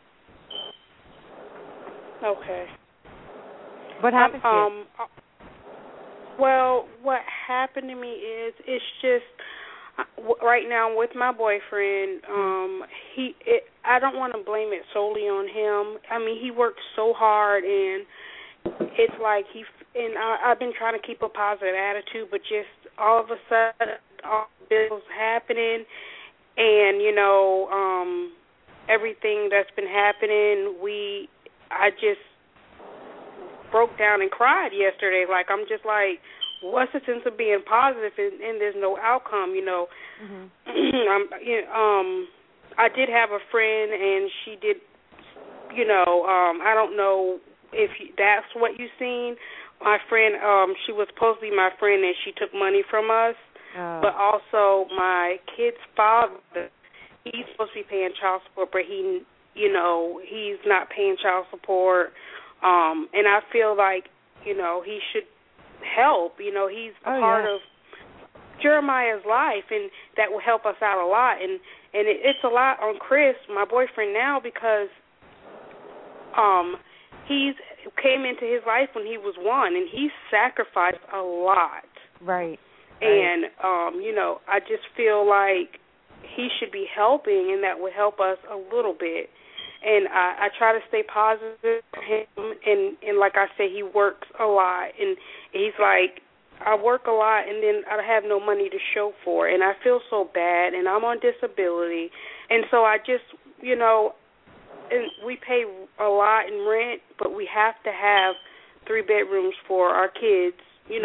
Okay. What happened to you? Well, what happened to me is, it's just right now with my boyfriend. I don't want to blame it solely on him. I mean, he worked so hard, and it's like I've been trying to keep a positive attitude, but just all of a sudden, all this was happening, and everything that's been happening, I just broke down and cried yesterday. Like, I'm just like, what's the sense of being positive and there's no outcome? Mm-hmm. I did have a friend, and she did. I don't know if that's what you've seen. My friend, she was supposed to be my friend, and she took money from us. Oh. But also my kid's father, he's supposed to be paying child support, but he's not paying child support. And I feel like, he should help. He's a part of Jeremiah's life, and that will help us out a lot. And it's a lot on Chris, my boyfriend now, because he's came into his life when he was 1, and he sacrificed a lot. Right. And, I just feel like he should be helping, and that would help us a little bit. And I try to stay positive for him, and like I say, he works a lot, and he's like, I work a lot, and then I have no money to show for it, and I feel so bad, and I'm on disability, and so I just, and we pay a lot in rent, but we have to have 3 bedrooms for our kids,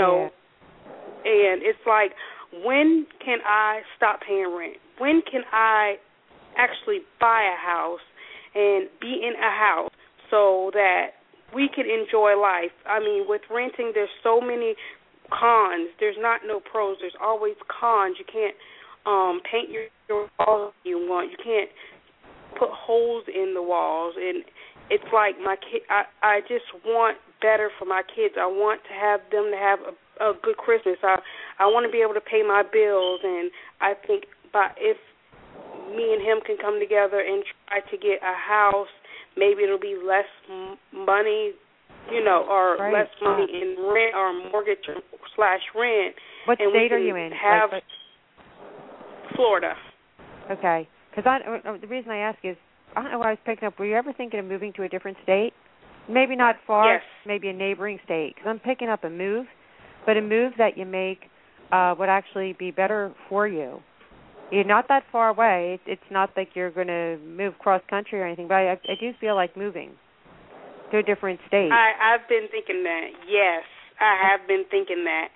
and it's like, when can I stop paying rent? When can I actually buy a house and be in a house so that we can enjoy life? I mean, with renting, there's so many cons. There's not no pros. There's always cons. You can't paint your walls if you want. You can't put holes in the walls. And it's like my kid. I just want better for my kids. I want to have them to have a good Christmas. I want to be able to pay my bills. And I think if me and him can come together and try to get a house, maybe it'll be less money, or right. less money in rent or mortgage / rent. What state are you in? Florida. Okay. Because the reason I ask is, I don't know what I was picking up. Were you ever thinking of moving to a different state? Maybe not far. Yes. Maybe a neighboring state. Because I'm picking up a move, but a move that you make would actually be better for you. You're not that far away. It's not like you're going to move cross country or anything, but I do feel like moving to a different state. I've been thinking that. Yes, I have been thinking that.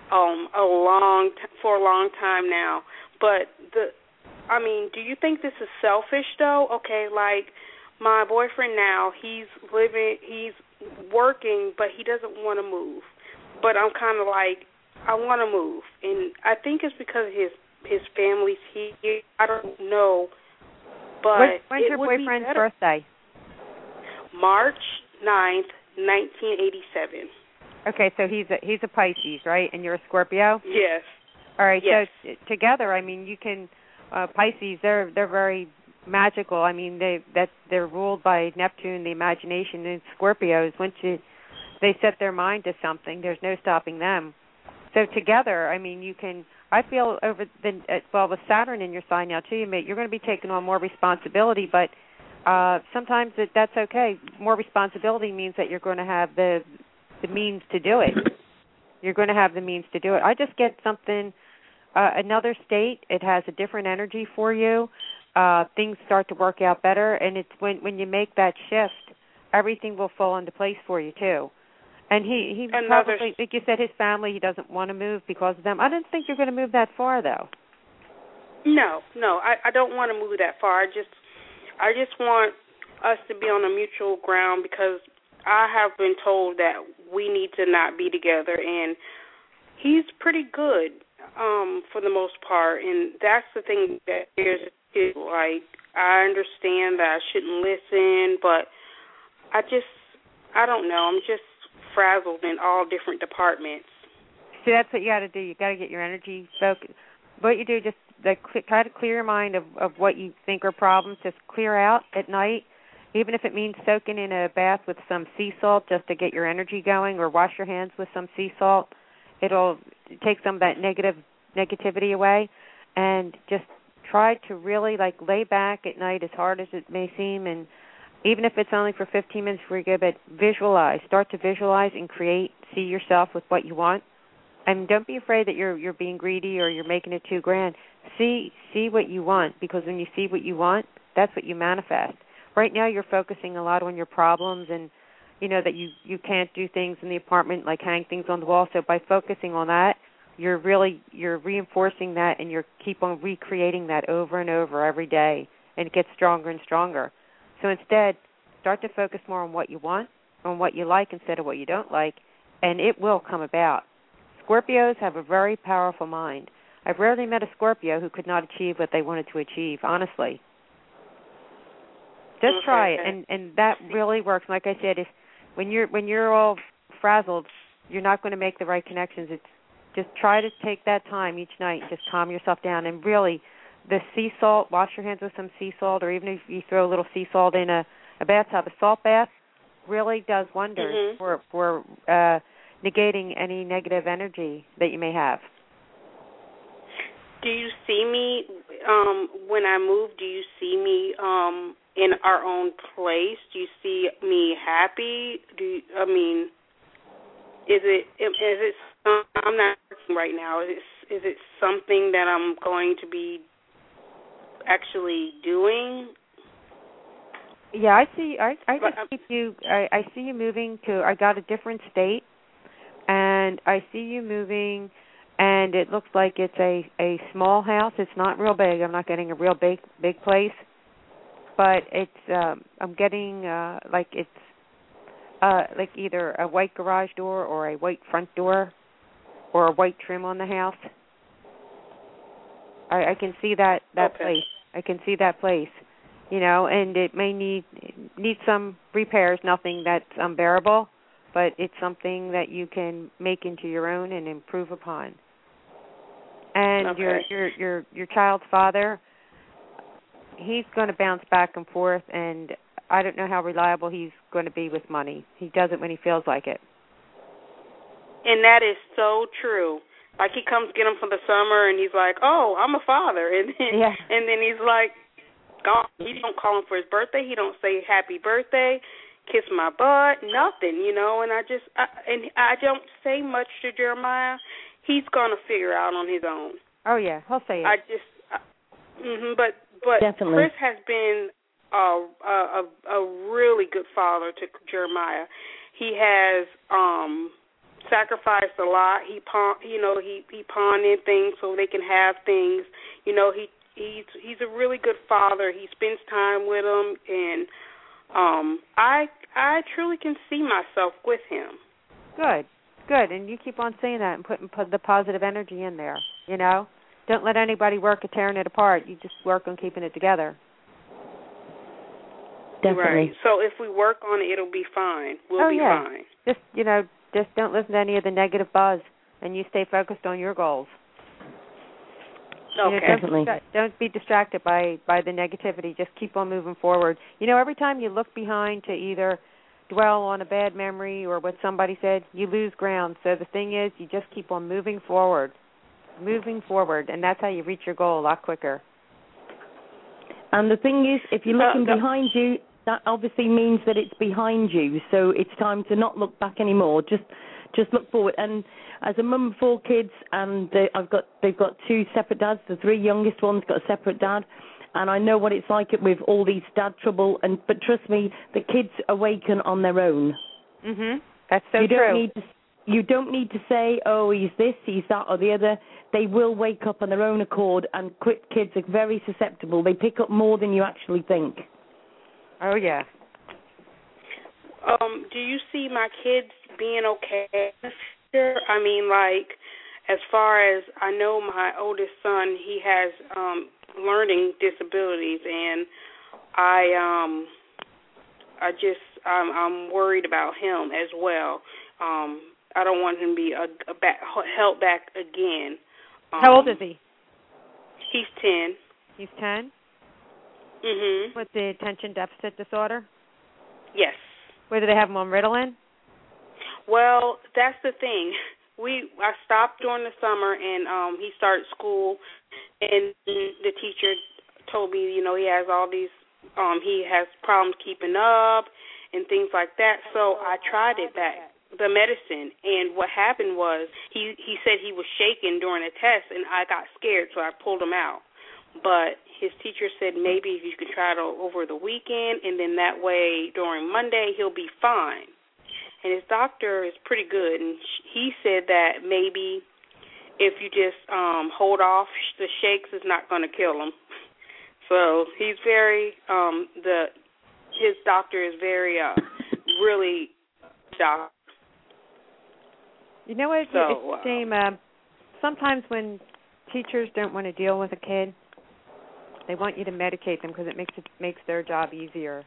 for a long time now. But do you think this is selfish though? Okay, like my boyfriend now, he's working, but he doesn't want to move. But I'm kind of like, I want to move, and I think it's because his family's here. I don't know, but when's your boyfriend's birthday? March 9th, 1987. Okay, so he's a Pisces, right? And you're a Scorpio? Yes. All right. Yes. So together, you can Pisces. They're very magical. They're ruled by Neptune, the imagination, and Scorpios. Once they set their mind to something, there's no stopping them. So together, you can. I feel with Saturn in your sign now too, you're going to be taking on more responsibility, but sometimes that's okay. More responsibility means that you're going to have the means to do it. You're going to have the means to do it. I just get something, another state. It has a different energy for you. Things start to work out better, and it's when you make that shift, everything will fall into place for you too. And he probably, like you said, his family, he doesn't want to move because of them. I don't think you're going to move that far, though. No, I don't want to move that far. I just want us to be on a mutual ground because I have been told that we need to not be together, and he's pretty good for the most part, and that's the thing that is like, I understand that I shouldn't listen, but I don't know, I'm just frazzled in all different departments. See, that's what you got to do. You got to get your energy focused. What you do, just try to clear your mind of what you think are problems. Just clear out at night, even if it means soaking in a bath with some sea salt just to get your energy going, or wash your hands with some sea salt. It'll take some of that negativity away, and just try to really lay back at night, as hard as it may seem, and even if it's only for 15 minutes before you go to bed, visualize. Start to visualize and create. See yourself with what you want. And don't be afraid that you're being greedy or you're making it too grand. See what you want, because when you see what you want, that's what you manifest. Right now you're focusing a lot on your problems and, that you can't do things in the apartment, like hang things on the wall. So by focusing on that, you're reinforcing that, and you keep on recreating that over and over every day, and it gets stronger and stronger. So instead, start to focus more on what you want, on what you like instead of what you don't like, and it will come about. Scorpios have a very powerful mind. I've rarely met a Scorpio who could not achieve what they wanted to achieve, honestly. Just try it, and that really works. Like I said, when you're all frazzled, you're not going to make the right connections. It's just try to take that time each night and just calm yourself down, and really, the sea salt, wash your hands with some sea salt, or even if you throw a little sea salt in a bathtub, a salt bath really does wonders for negating any negative energy that you may have. Do you see me, when I move, do you see me in our own place? Do you see me happy? Is it I'm not working right now. Is it something that I'm going to be actually doing? Yeah, I see. I just keep you. I see you moving to. I got a different state, and I see you moving, and it looks like it's a small house. It's not real big. I'm not getting a real big place, but it's. I'm getting it's like either a white garage door or a white front door, or a white trim on the house. I can see that place. I can see that place, and it may need some repairs. Nothing that's unbearable, but it's something that you can make into your own and improve upon. And your child's father, he's going to bounce back and forth, and I don't know how reliable he's going to be with money. He does it when he feels like it. And that is so true. Like, he comes get him for the summer, and he's like, "Oh, I'm a father," and then he's like, gone. He don't call him for his birthday. He don't say happy birthday, kiss my butt, nothing, And I don't say much to Jeremiah. He's gonna figure out on his own. Oh yeah, he'll say it. But Definitely. Chris has been a really good father to Jeremiah. He has sacrificed a lot. He pawned in things so they can have things. He's a really good father. He spends time with them, and I truly can see myself with him. Good, and you keep on saying that and put the positive energy in there. Don't let anybody work at tearing it apart. You just work on keeping it together. Definitely. Right. So if we work on it, it'll be fine. We'll be fine. Just don't listen to any of the negative buzz, and you stay focused on your goals. Okay. Definitely. Don't be distracted by the negativity. Just keep on moving forward. Every time you look behind to either dwell on a bad memory or what somebody said, you lose ground. So the thing is, you just keep on moving forward, and that's how you reach your goal a lot quicker. And the thing is, if you're looking behind you, that obviously means that it's behind you. So it's time to not look back anymore. Just look forward. And as a mum of 4 kids, and they've got 2 separate dads. The 3 youngest ones got a separate dad, and I know what it's like with all these dad trouble. But trust me, the kids awaken on their own. That's so true. You don't need to say, oh, he's this, he's that, or the other. They will wake up on their own accord, and kids are very susceptible. They pick up more than you actually think. Oh, yeah. Do you see my kids being okay? I mean, like, as far as I know, my oldest son, he has learning disabilities, and I'm worried about him as well. I don't want him to be held back again. How old is he? He's 10. He's 10? Mhm. With the attention deficit disorder? Yes. Where do they have him on Ritalin? Well, that's the thing. I stopped during the summer, and he started school, and the teacher told me, he has all these, he has problems keeping up and things like that. So I tried the medicine, and what happened was he said he was shaking during a test, and I got scared, so I pulled him out. But his teacher said maybe if you could try it over the weekend, and then that way during Monday he'll be fine. And his doctor is pretty good, and he said that maybe if you just hold off the shakes, it's not going to kill him. So he's very his doctor is very really doctor. You know what? It's a shame. Sometimes when teachers don't want to deal with a kid, they want you to medicate them because it makes their job easier.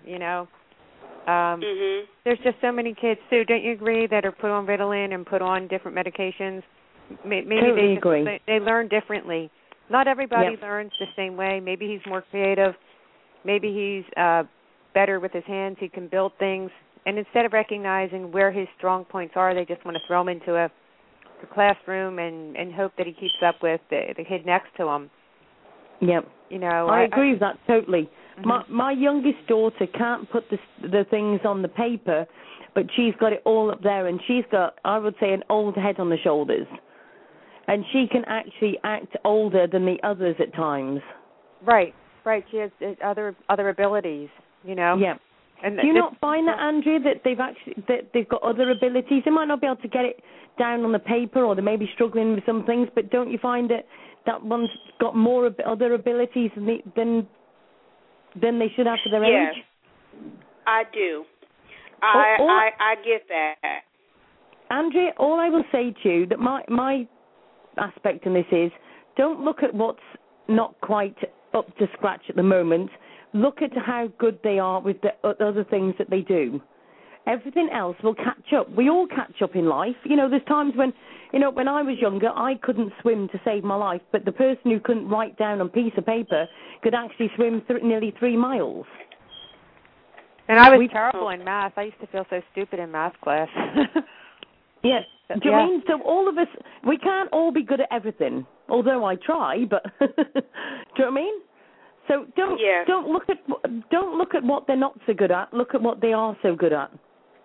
There's just so many kids, Sue, don't you agree, that are put on Ritalin and put on different medications? Maybe totally agree. They learn differently. Not everybody learns the same way. Maybe he's more creative. Maybe he's better with his hands. He can build things. And instead of recognizing where his strong points are, they just want to throw him into a classroom and hope that he keeps up with the kid next to him. Yep. I agree with that totally. Mm-hmm. My youngest daughter can't put the things on the paper, but she's got it all up there, and she's got, I would say, an old head on the shoulders. And she can actually act older than the others at times. Right. She has other abilities, Yeah. And do you not find that, Andrea, that they've got other abilities? They might not be able to get it down on the paper, or they may be struggling with some things, but don't you find that one's got more other abilities than they should have for their age? Yes, I do. I get that. Andrea, all I will say to you, that my aspect in this is, don't look at what's not quite up to scratch at the moment. Look at how good they are with the other things that they do. Everything else will catch up. We all catch up in life. There's times when, when I was younger, I couldn't swim to save my life, but the person who couldn't write down on a piece of paper could actually swim nearly 3 miles. And I was terrible in math. I used to feel so stupid in math class. Yes. Do you mean? So all of us, we can't all be good at everything, although I try, but do you know what I mean? So don't look at what they're not so good at. Look at what they are so good at.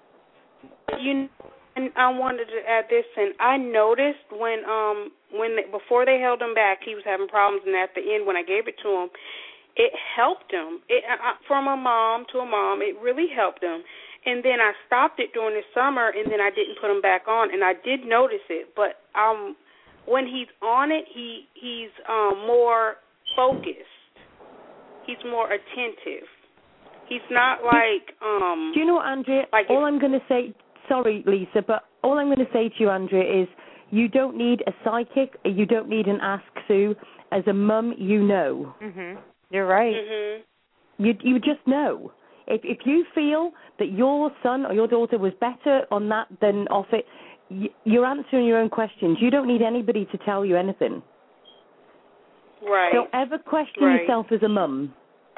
And I wanted to add this, and I noticed before they held him back, he was having problems, and at the end, when I gave it to him, it helped him. From a mom to a mom, it really helped him. and then I stopped it during the summer, and then I didn't put them back on, and I did notice it. But when he's on it, he's more focused. He's more attentive. He's not like. Do you know what, Andrea? Like all I'm going to say. Sorry, Lisa, but all I'm going to say to you, Andrea, is you don't need a psychic. You don't need an Ask Sue. As a mum, you know. Mhm. You're right. Mhm. You just know. If you feel that your son or your daughter was better on that than off it, you're answering your own questions. You don't need anybody to tell you anything. Right. Don't ever question Right. yourself as a mum.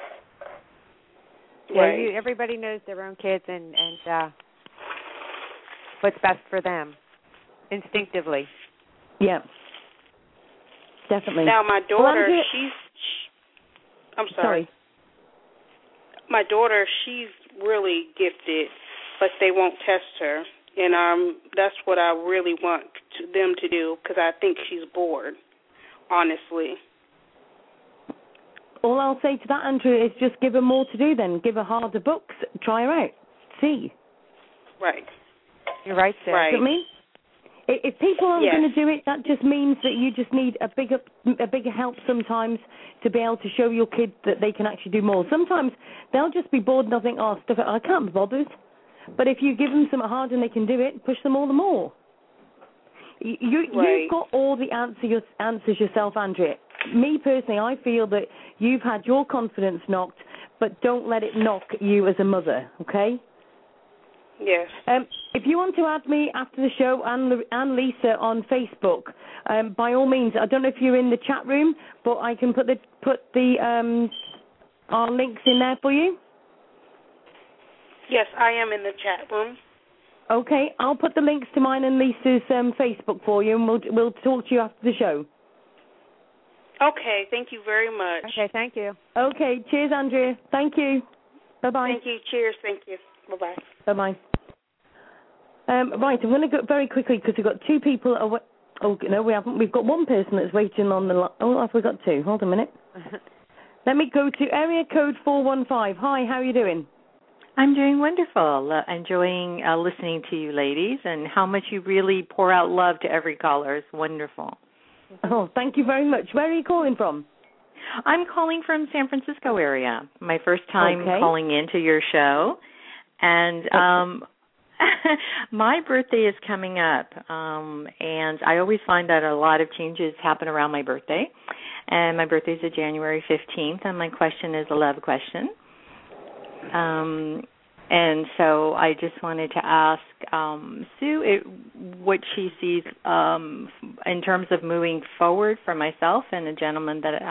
Yeah, Right. everybody knows their own kids and what's best for them instinctively. Yeah. Definitely. Now my daughter, Andrea, I'm sorry. My daughter, she's really gifted, but they won't test her, and that's what I really want them to do because I think she's bored, honestly. All I'll say to that, Andrew, is just give her more to do then. Give her harder books. Try her out. See. Right. You're right, Sarah. Right. You know what I mean? If people aren't Yes. going to do it, that just means that you just need a bigger help sometimes to be able to show your kid that they can actually do more. Sometimes they'll just be bored and they'll think, oh, stuff, I can't be bothered. But if you give them something hard and they can do it, push them all the more. You've got all the answers yourself, Andrea. Me personally, I feel that you've had your confidence knocked, but don't let it knock you as a mother, okay? Yes. If you want to add me after the show and Lisa on Facebook, by all means. I don't know if you're in the chat room, but I can put our links in there for you. Yes, I am in the chat room. Okay, I'll put the links to mine and Lisa's Facebook for you, and we'll talk to you after the show. Okay, thank you very much. Okay, thank you. Okay, cheers, Andrea. Thank you. Bye-bye. Thank you. Cheers. Thank you. Bye-bye. Bye-bye. Right, I'm going to go very quickly because we've got two people away. Oh, no, we haven't. We've got one person that's waiting on the line. Oh, have we got two? Hold on a minute. Let me go to area code 415. Hi, how are you doing? I'm doing wonderful. Enjoying listening to you ladies and how much you really pour out love to every caller is wonderful. Oh, thank you very much. Where are you calling from? I'm calling from San Francisco area. My first time Okay. calling into your show. And my birthday is coming up, and I always find that a lot of changes happen around my birthday. And my birthday is January 15th, and my question is a love question. And so I just wanted to ask Sue what she sees in terms of moving forward for myself and a gentleman that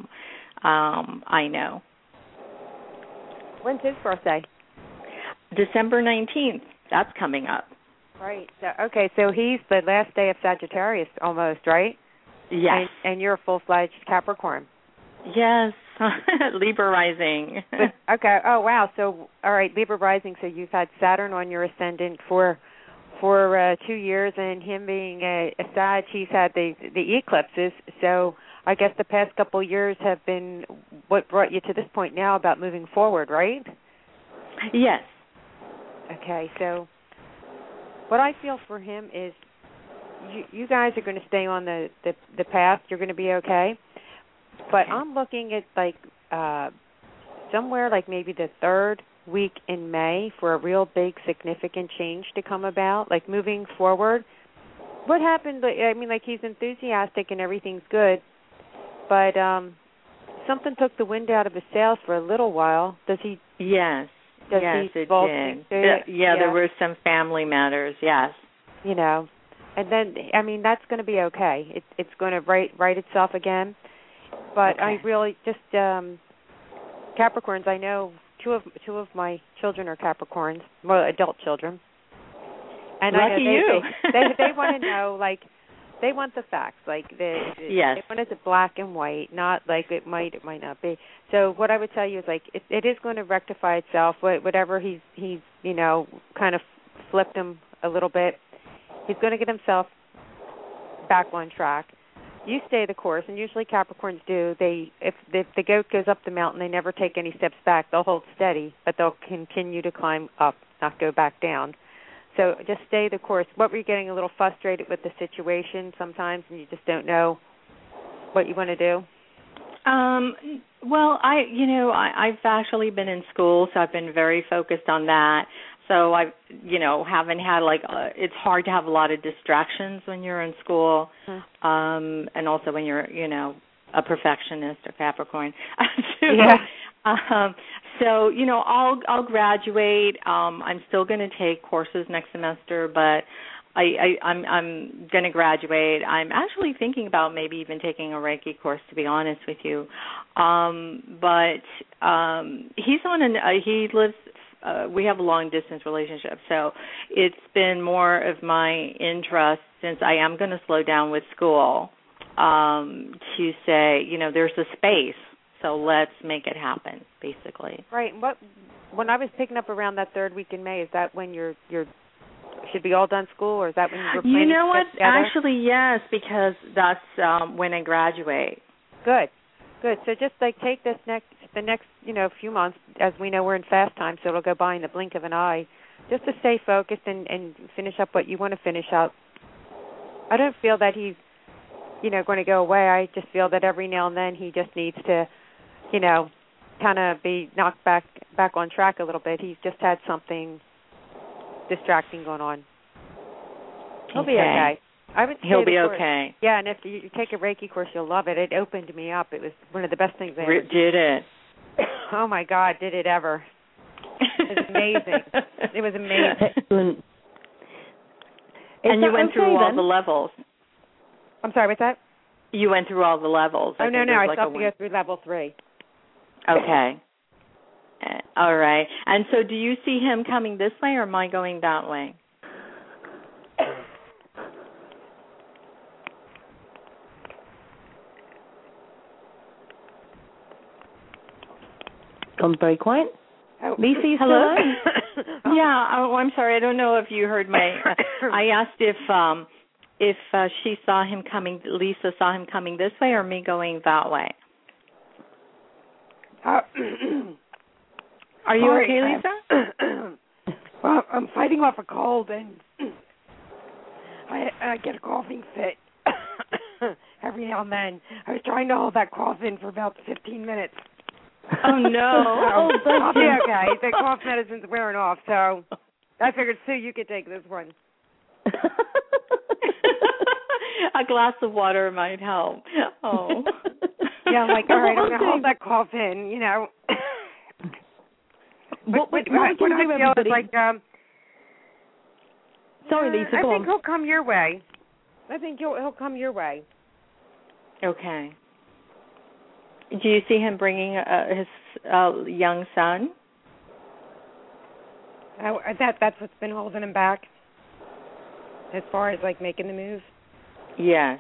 I know. When's his birthday? December 19th. That's coming up. Right. So he's the last day of Sagittarius almost, right? Yes. And you're a full-fledged Capricorn. Yes. Libra rising. Okay. Oh, wow. So, all right, Libra rising. So you've had Saturn on your ascendant for 2 years, and him being a Sag, he's had the eclipses. So I guess the past couple of years have been what brought you to this point now about moving forward, right? Yes. Okay. So what I feel for him is you guys are going to stay on the path. You're going to be okay. But I'm looking at like somewhere like maybe the third week in May for a real big significant change to come about, like moving forward. What happened? I mean, like he's enthusiastic and everything's good, but something took the wind out of his sails for a little while. Does he? Yes. Does yes, he it did. Yeah, there were some family matters. Yes. You know, and then I mean that's going to be okay. It's going to right itself again. But I really just Capricorns. I know two of my children are Capricorns, well, adult children. And lucky I know you. They want to know, like, they want the facts, like yes. They want it black and white, not like it might not be. So what I would tell you is like it is going to rectify itself. Whatever he's you know kind of flipped him a little bit. He's going to get himself back on track. you stay the course, and usually Capricorns do. If the goat goes up the mountain, they never take any steps back. They'll hold steady, but they'll continue to climb up, not go back down. So just stay the course. What were you getting a little frustrated with the situation sometimes, and you just don't know what you want to do? Well, I've actually been in school, so I've been very focused on that. So I, haven't had it's hard to have a lot of distractions when you're in school, and also when you're, a perfectionist or Capricorn. So, I'll graduate. I'm still going to take courses next semester, but I'm going to graduate. I'm actually thinking about maybe even taking a Reiki course, to be honest with you. But he lives. We have a long-distance relationship, so it's been more of my interest, since I am going to slow down with school, to say, there's a space, so let's make it happen, basically. Right. When I was picking up around that third week in May, is that when you're should be all done school, or is that when you were planning You know to what? get together? Actually, yes, because that's when I graduate. Good. So just take the next few months, as we know we're in fast time, so it'll go by in the blink of an eye, just to stay focused and finish up what you want to finish up. I don't feel that he's going to go away. I just feel that every now and then he just needs to kind of be knocked back on track a little bit. He's just had something distracting going on. He'll be okay. He'll be okay. Yeah, and if you take a Reiki course, you'll love it. It opened me up. It was one of the best things I ever did. Did it? Oh, my God, did it ever. It was amazing. It was amazing. Excellent. And you went through all the levels. I'm sorry, what's that? You went through all the levels. Oh, no, I still have to go through level 3. Okay. All right. And so do you see him coming this way, or am I going that way? Gone very quiet. Lisa, you still hello? there? Yeah. Oh, I'm sorry. I don't know if you heard my. I asked if she saw him coming. Lisa saw him coming this way, or me going that way. Are you okay, Lisa? Well, I'm fighting off a cold, and I get a coughing fit every now and then. I was trying to hold that cough in for about 15 minutes. Oh, no. I'll be okay. The cough medicine's wearing off, so I figured, Sue, you could take this one. A glass of water might help. Oh. Yeah, I'm like, all right, I'm going to hold that cough in, What I can you do, feel everybody? is like, Sorry, Lisa, go on. I think he'll come your way. I think he'll come your way. Okay. Do you see him bringing his young son? That's what's been holding him back, as far as making the move. Yes.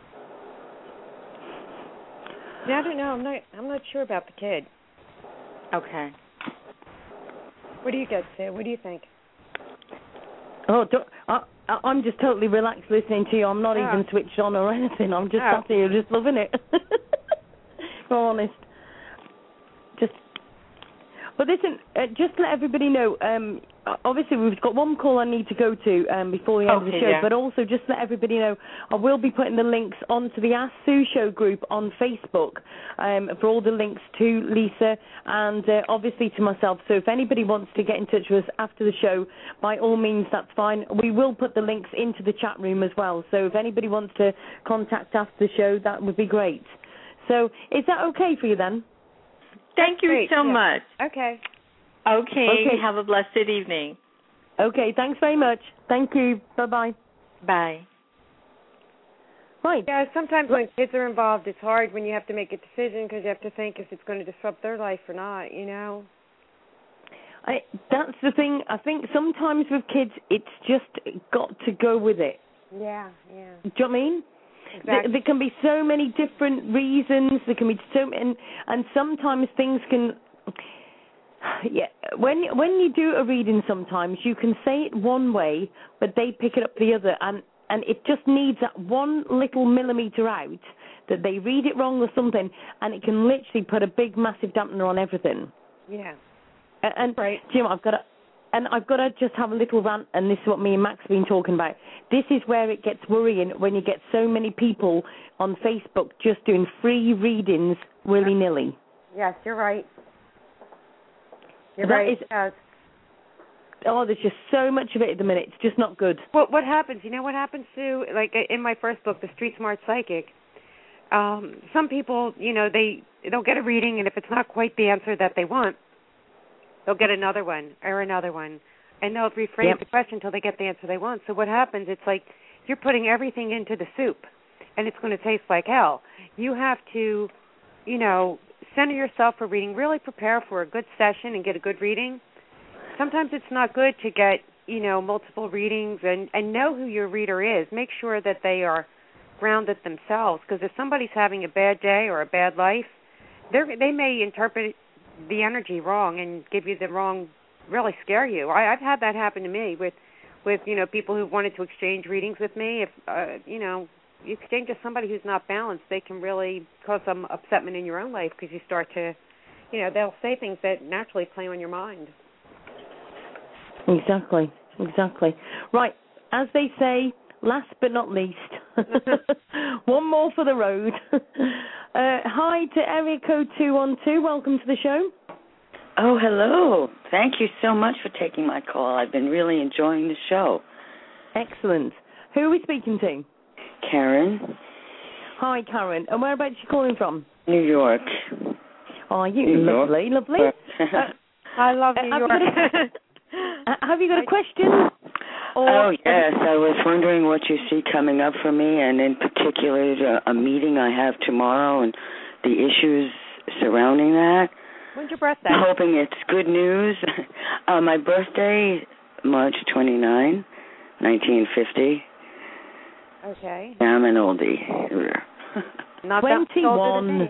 Yeah, I don't know. I'm not sure about the kid. Okay. What do you guys say? What do you think? Oh, I'm just totally relaxed listening to you. I'm not even switched on or anything. I'm just sat here just loving it. For honest. But listen, just to let everybody know, obviously we've got one call I need to go to before the end of the show, but also just to let everybody know, I will be putting the links onto the Ask Sue Show group on Facebook for all the links to Lisa and obviously to myself. So if anybody wants to get in touch with us after the show, by all means, that's fine. We will put the links into the chat room as well. So if anybody wants to contact after the show, that would be great. So is that okay for you then? Thank you so much. Okay. Okay. Have a blessed evening. Okay. Thanks very much. Thank you. Bye-bye. Bye. Right. Yeah, sometimes when kids are involved, it's hard when you have to make a decision because you have to think if it's going to disrupt their life or not, That's the thing. I think sometimes with kids, it's just got to go with it. Yeah. Do you know what I mean? Exactly. There can be so many different reasons. There can be so many, and sometimes things can. Yeah, when you do a reading, sometimes you can say it one way, but they pick it up the other, and and it just needs that one little millimeter out that they read it wrong or something, and it can literally put a big, massive dampener on everything. Yeah. And right. Jim, I've got to just have a little rant, and this is what me and Max have been talking about. This is where it gets worrying when you get so many people on Facebook just doing free readings willy-nilly. Yes, you're right. You're that right. Oh, there's just so much of it at the minute. It's just not good. Well, what happens? You know what happens, Sue? Like in my first book, The Street Smart Psychic, some people, they'll get a reading, and if it's not quite the answer that they want, they'll get another one or another one, and they'll rephrase the question until they get the answer they want. So what happens, it's like you're putting everything into the soup, and it's going to taste like hell. You have to, center yourself for reading, really prepare for a good session and get a good reading. Sometimes it's not good to get, multiple readings and know who your reader is. Make sure that they are grounded themselves, because if somebody's having a bad day or a bad life, they may interpret the energy wrong and give you the wrong, really scare you. I've had that happen to me with people who wanted to exchange readings with me. If you exchange with somebody who's not balanced, they can really cause some upsetment in your own life, because you start to, they'll say things that naturally play on your mind. Exactly. Right, as they say, last but not least, one more for the road. Hi to area code 212. Welcome to the show. Oh, hello. Thank you so much for taking my call. I've been really enjoying the show. Excellent. Who are we speaking to? Karen. Hi, Karen. And whereabouts are you calling from? New York. Are you? Lovely. I love New York. Have you got a question? Oh, yes. I was wondering what you see coming up for me, and in particular a meeting I have tomorrow and the issues surrounding that. When's your birthday? I'm hoping it's good news. My birthday, March 29, 1950. Okay. I'm an oldie. Not 21.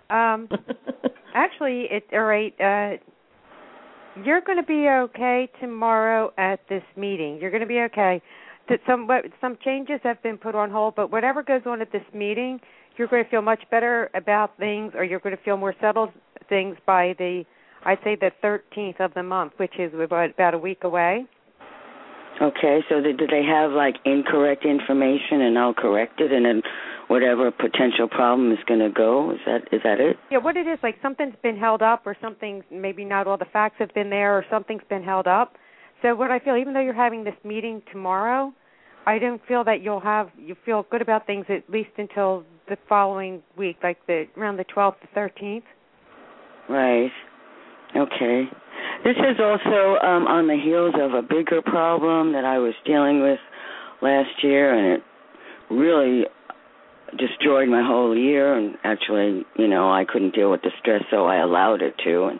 Actually, all right. You're going to be okay tomorrow at this meeting. You're going to be okay. Some changes have been put on hold, but whatever goes on at this meeting, you're going to feel much better about things, or you're going to feel more settled things by I'd say the 13th of the month, which is about a week away. Okay, so do they have incorrect information, and I'll correct it, and then whatever potential problem is going to go? Is that it? Yeah, what it is, something's been held up, or something, maybe not all the facts have been there, or something's been held up. So what I feel, even though you're having this meeting tomorrow, I don't feel that you feel good about things at least until the following week, around the 12th to 13th. Right. Okay. This is also on the heels of a bigger problem that I was dealing with last year, and it really destroyed my whole year. And actually, I couldn't deal with the stress, so I allowed it to. And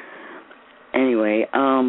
anyway,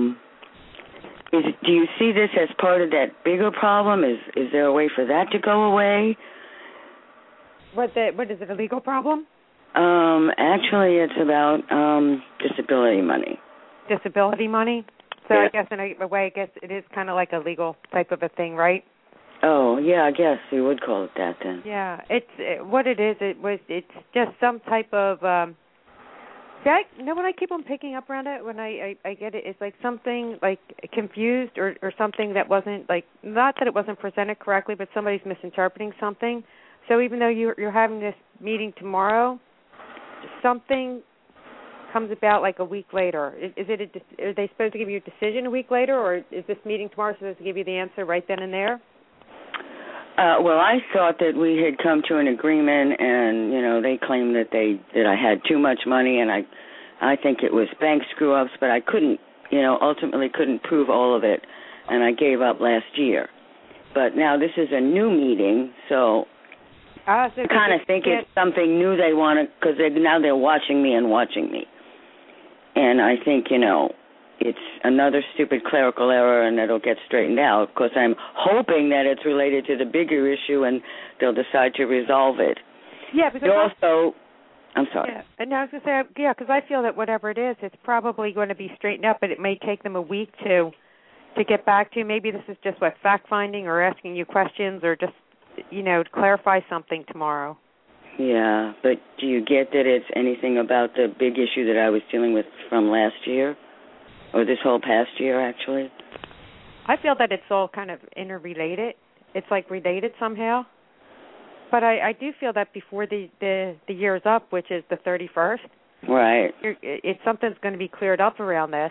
do you see this as part of that bigger problem? Is there a way for that to go away? What is it? A legal problem? Actually, it's about disability money. Disability money? So yeah. I guess in a way, it is kind of like a legal type of a thing, right? Oh, yeah, I guess you would call it that then. Yeah, what it is, it's just some type of, when I keep on picking up around it, when I get it, it's like something confused or something that wasn't not that it wasn't presented correctly, but somebody's misinterpreting something. So even though you're having this meeting tomorrow, something comes about a week later. Are they supposed to give you a decision a week later, or is this meeting tomorrow supposed to give you the answer right then and there? Well, I thought that we had come to an agreement, and they claimed that I had too much money, and I think it was bank screw-ups, but I couldn't, ultimately couldn't prove all of it, and I gave up last year. But now this is a new meeting, so I kind of think it's something new they want to, because now they're watching me. And I think, it's another stupid clerical error, and it'll get straightened out, because I'm hoping that it's related to the bigger issue and they'll decide to resolve it. Yeah, because I'm sorry. Yeah, and I was going to say, because I feel that whatever it is, it's probably going to be straightened up, but it may take them a week to to get back to you. Maybe this is just fact-finding or asking you questions or just, to clarify something tomorrow. Yeah, but do you get that it's anything about the big issue that I was dealing with from last year? Or this whole past year, actually? I feel that it's all kind of interrelated. It's related somehow. But I do feel that before the year's up, which is the 31st, right, something's going to be cleared up around this.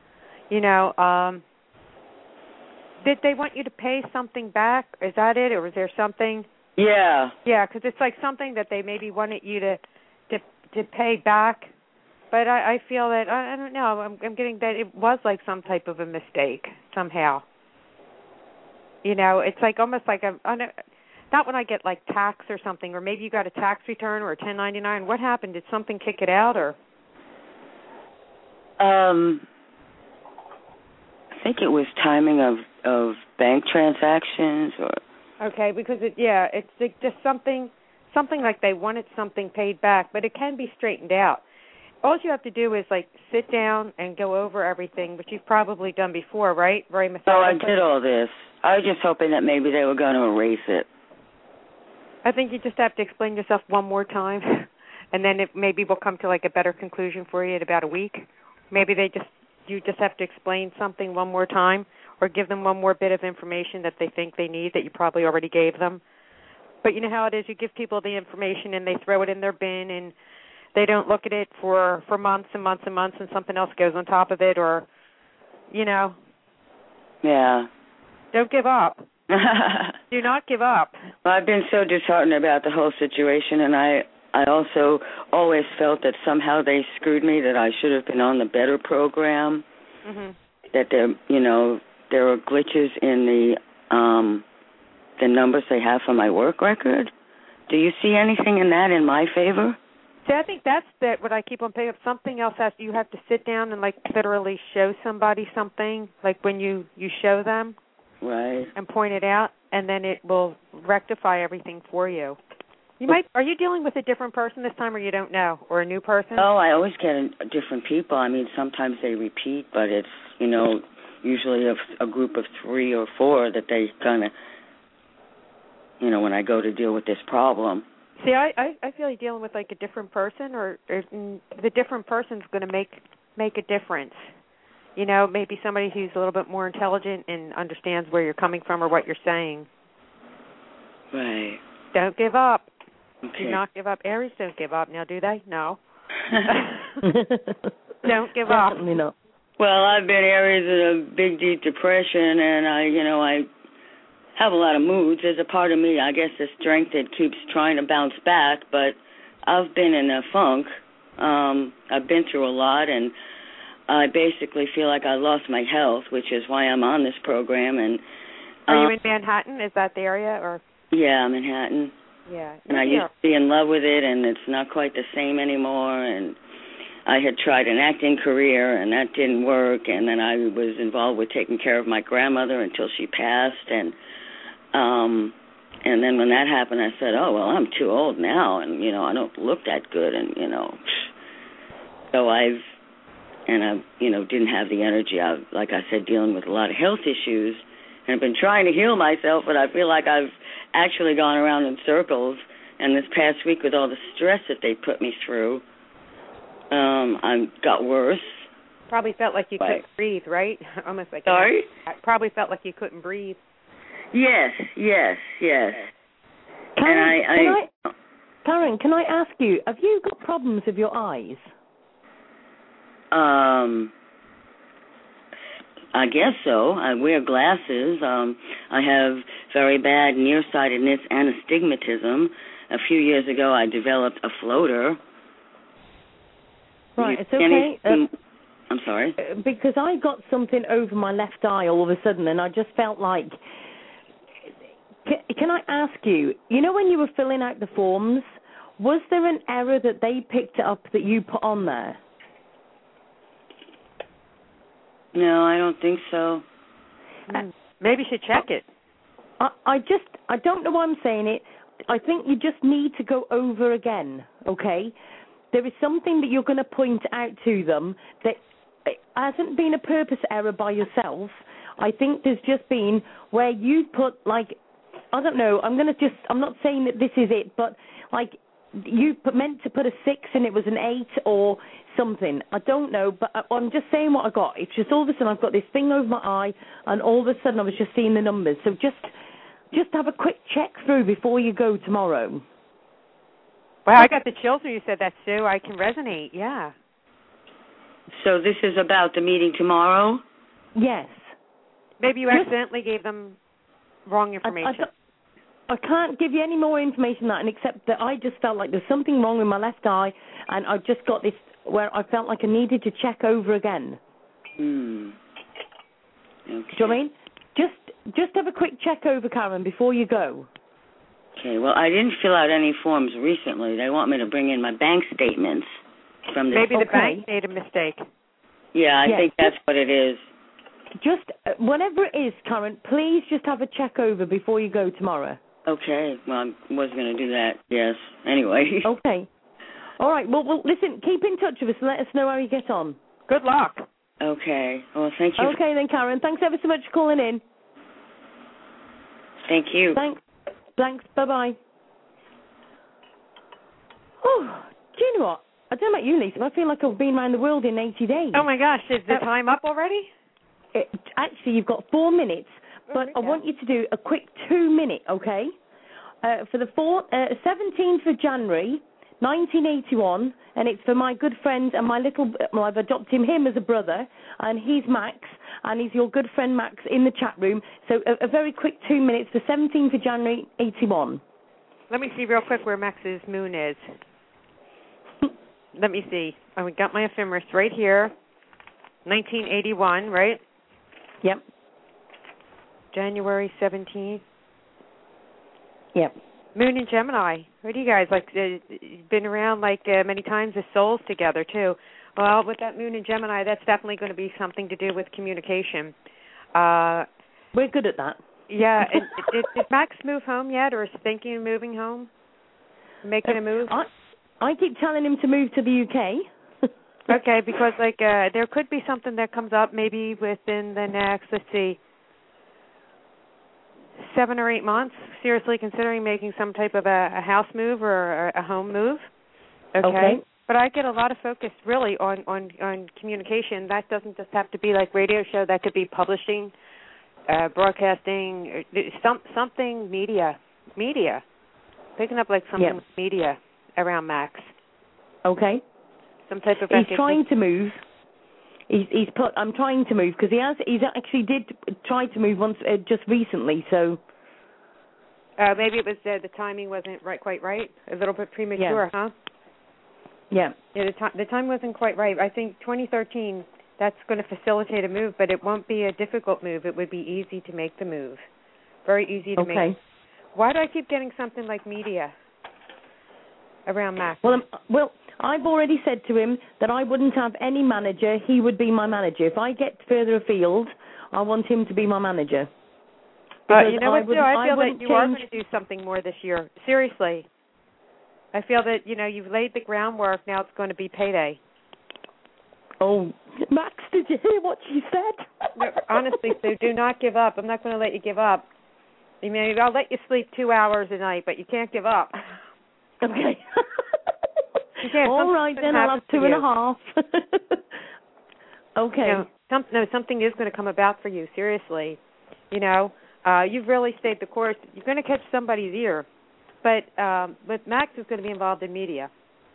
Did they want you to pay something back? Is that it, or was there something? Yeah. Yeah, because it's something that they maybe wanted you to pay back. But I feel that, I don't know, I'm getting that it was some type of a mistake somehow. It's almost not when I get tax or something, or maybe you got a tax return or a 1099. What happened? Did something kick it out, or? I think it was timing of bank transactions, or. Okay, because it's just something like they wanted something paid back, but it can be straightened out. All you have to do is sit down and go over everything, which you've probably done before, right? Very methodically. Oh, I did all this. I was just hoping that maybe they were going to erase it. I think you just have to explain yourself one more time, and then maybe we'll come to a better conclusion for you in about a week. Maybe you just have to explain something one more time, or give them one more bit of information that they think they need that you probably already gave them. But you know how it is, you give people the information and they throw it in their bin and they don't look at it for months and months and months, and something else goes on top of it, or, Yeah. Don't give up. Do not give up. Well, I've been so disheartened about the whole situation, and I also always felt that somehow they screwed me, that I should have been on the better program, that there were glitches in the numbers they have for my work record. Do you see anything in that in my favor? See, I think that's what I keep on picking up. Something else you have to sit down and literally show somebody something, when you show them, right, and point it out, and then it will rectify everything for you. Are you dealing with a different person this time, or you don't know, or a new person? Oh, I always get different people. I mean, sometimes they repeat, but it's usually a group of 3 or 4 that they kind of, when I go to deal with this problem. See, I feel you're dealing with a different person, or the different person's going to make a difference. Maybe somebody who's a little bit more intelligent and understands where you're coming from or what you're saying. Right. Don't give up. Okay. Do not give up. Aries don't give up. Now, do they? No. Don't give up. Definitely not. Well, I've been Aries in a big, deep depression, and I have a lot of moods. There's a part of me, I guess, the strength that keeps trying to bounce back, but I've been in a funk. I've been through a lot, and I basically feel like I lost my health, which is why I'm on this program. And are you in Manhattan? Is that the area, or? Yeah, Manhattan. Yeah. And I used to be in love with it, and it's not quite the same anymore. And I had tried an acting career, and that didn't work. And then I was involved with taking care of my grandmother until she passed. And then when that happened, I said, oh, well, I'm too old now, and, I don't look that good. And, so I didn't have the energy. Like I said, dealing with a lot of health issues. And I've been trying to heal myself, but I feel like I've actually gone around in circles. And this past week, with all the stress that they put me through, I got worse. Probably felt like you couldn't breathe, right? Almost like. Sorry? Probably felt like you couldn't breathe. Yes. Karen, can I ask you, have you got problems with your eyes? I guess so. I wear glasses. I have very bad nearsightedness and astigmatism. A few years ago, I developed a floater. Right, it's okay. I'm sorry? Because I got something over my left eye all of a sudden, and I just felt like... Can I ask you, when you were filling out the forms, was there an error that they picked up that you put on there? No, I don't think so. Maybe you should check it. I don't know why I'm saying it. I think you just need to go over again, okay? There is something that you're going to point out to them that hasn't been a purpose error by yourself. I think there's just been where you put, like, I don't know, I'm not saying that this is it, but, like, meant to put a 6 and it was an 8 or something. I don't know, but I'm just saying what I got. It's just all of a sudden I've got this thing over my eye, and all of a sudden I was just seeing the numbers. So just have a quick check through before you go tomorrow. Well, I got the chills when you said that, Sue. I can resonate, yeah. So this is about the meeting tomorrow? Yes. Maybe you accidentally gave them wrong information. I can't give you any more information than that, except that I just felt like there's something wrong with my left eye, and I just got this where I felt like I needed to check over again. Okay. Do you know what I mean? Just have a quick check over, Karen, before you go. Okay, well, I didn't fill out any forms recently. They want me to bring in my bank statements from the... Maybe the bank made a mistake. Yeah, I think that's what it is. Just, whatever it is, Karen, please just have a check over before you go tomorrow. Okay, well, I was going to do that, yes. Anyway. Okay. All right, well, listen, keep in touch with us and let us know how you get on. Good luck. Okay, well, thank you. Okay then, Karen, thanks ever so much for calling in. Thank you. Thanks, bye-bye. Oh, do you know what? I don't know about you, Lisa, but I feel like I've been around the world in 80 days. Oh, my gosh, is the time up already? Actually, you've got 4 minutes, but I want you to do a quick 2-minute, okay? For the 17th of January, 1981, and it's for my good friend and my little... Well, I've adopted him as a brother, and he's Max, and he's your good friend Max in the chat room. So a very quick 2 minutes for 17th of January, 81. Let me see real quick where Max's moon is. Let me see. We got my ephemeris right here. 1981, right? Yep. January 17th. Yep. Moon in Gemini. What do you guys like? Been around many times as souls together too. Well, with that Moon in Gemini, that's definitely going to be something to do with communication. We're good at that. Yeah. Did Max move home yet, or is thinking of moving home? Making a move? I keep telling him to move to the UK. Okay, because there could be something that comes up maybe within the next, 7 or 8 months. Seriously considering making some type of a house move or a home move. Okay. But I get a lot of focus really on communication. That doesn't just have to be like radio show. That could be publishing, broadcasting, something media. Picking up something with media around Max. Okay. Some type of... He's trying to move. I'm trying to move because he's actually did try to move once just recently. So maybe it was the timing wasn't quite right. A little bit premature, huh? Yeah. Yeah. The time wasn't quite right. I think 2013. That's going to facilitate a move, but it won't be a difficult move. It would be easy to make the move. Very easy to make. Why do I keep getting something like media around Max? Well, I've already said to him that I wouldn't have any manager. He would be my manager. If I get further afield, I want him to be my manager. You know what, Joe? I feel that you are going to do something more this year. Seriously. I feel that, you've laid the groundwork. Now it's going to be payday. Oh, Max, did you hear what she said? No, honestly, Sue, do not give up. I'm not going to let you give up. I'll let you sleep 2 hours a night, but you can't give up. Okay. Yeah, all right, then I'll have 2.5. Okay. Something is going to come about for you, seriously. You've really stayed the course. You're going to catch somebody's ear. But Max is going to be involved in media.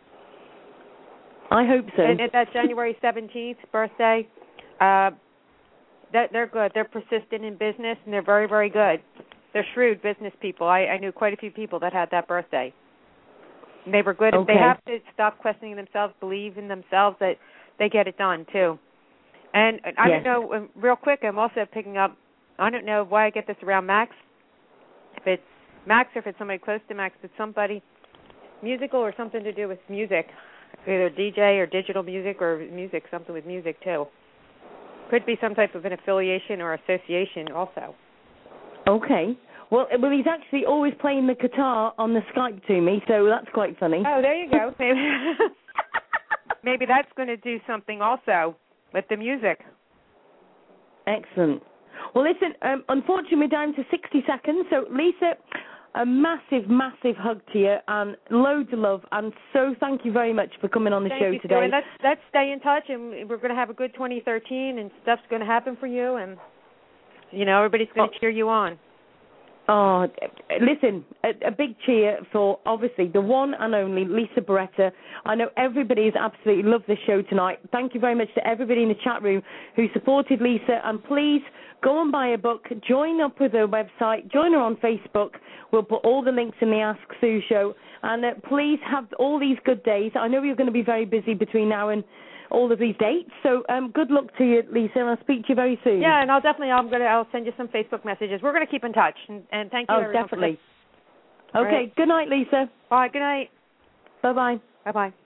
I hope so. And at that January 17th birthday, they're good. They're persistent in business, and they're very, very good. They're shrewd business people. I knew quite a few people that had that birthday. And they were good. If they have to stop questioning themselves, believe in themselves, that they get it done, too. And I don't know, real quick, I'm also picking up, I don't know why I get this around Max. If it's Max or if it's somebody close to Max, but somebody musical or something to do with music, either DJ or digital music or music, something with music, too. Could be some type of an affiliation or association also. Okay. Well, he's actually always playing the guitar on the Skype to me, so that's quite funny. Oh, there you go. Maybe that's going to do something also with the music. Excellent. Well, listen, unfortunately, we're down to 60 seconds. So, Lisa, a massive, massive hug to you and loads of love. And so thank you very much for coming on the show today. And let's stay in touch, and we're going to have a good 2013, and stuff's going to happen for you, and, everybody's going to cheer you on. Oh, listen, a big cheer for, obviously, the one and only Lisa Barretta. I know everybody has absolutely loved this show tonight. Thank you very much to everybody in the chat room who supported Lisa. And please go and buy a book, join up with her website, join her on Facebook. We'll put all the links in the Ask Sue show. And please have all these good days. I know you're going to be very busy between now and all of these dates. So good luck to you, Lisa, and I'll speak to you very soon. Yeah, and I'll send you some Facebook messages. We're going to keep in touch, and thank you. Oh, definitely. Okay, good night, Lisa. All right, good night. Bye-bye. Bye-bye.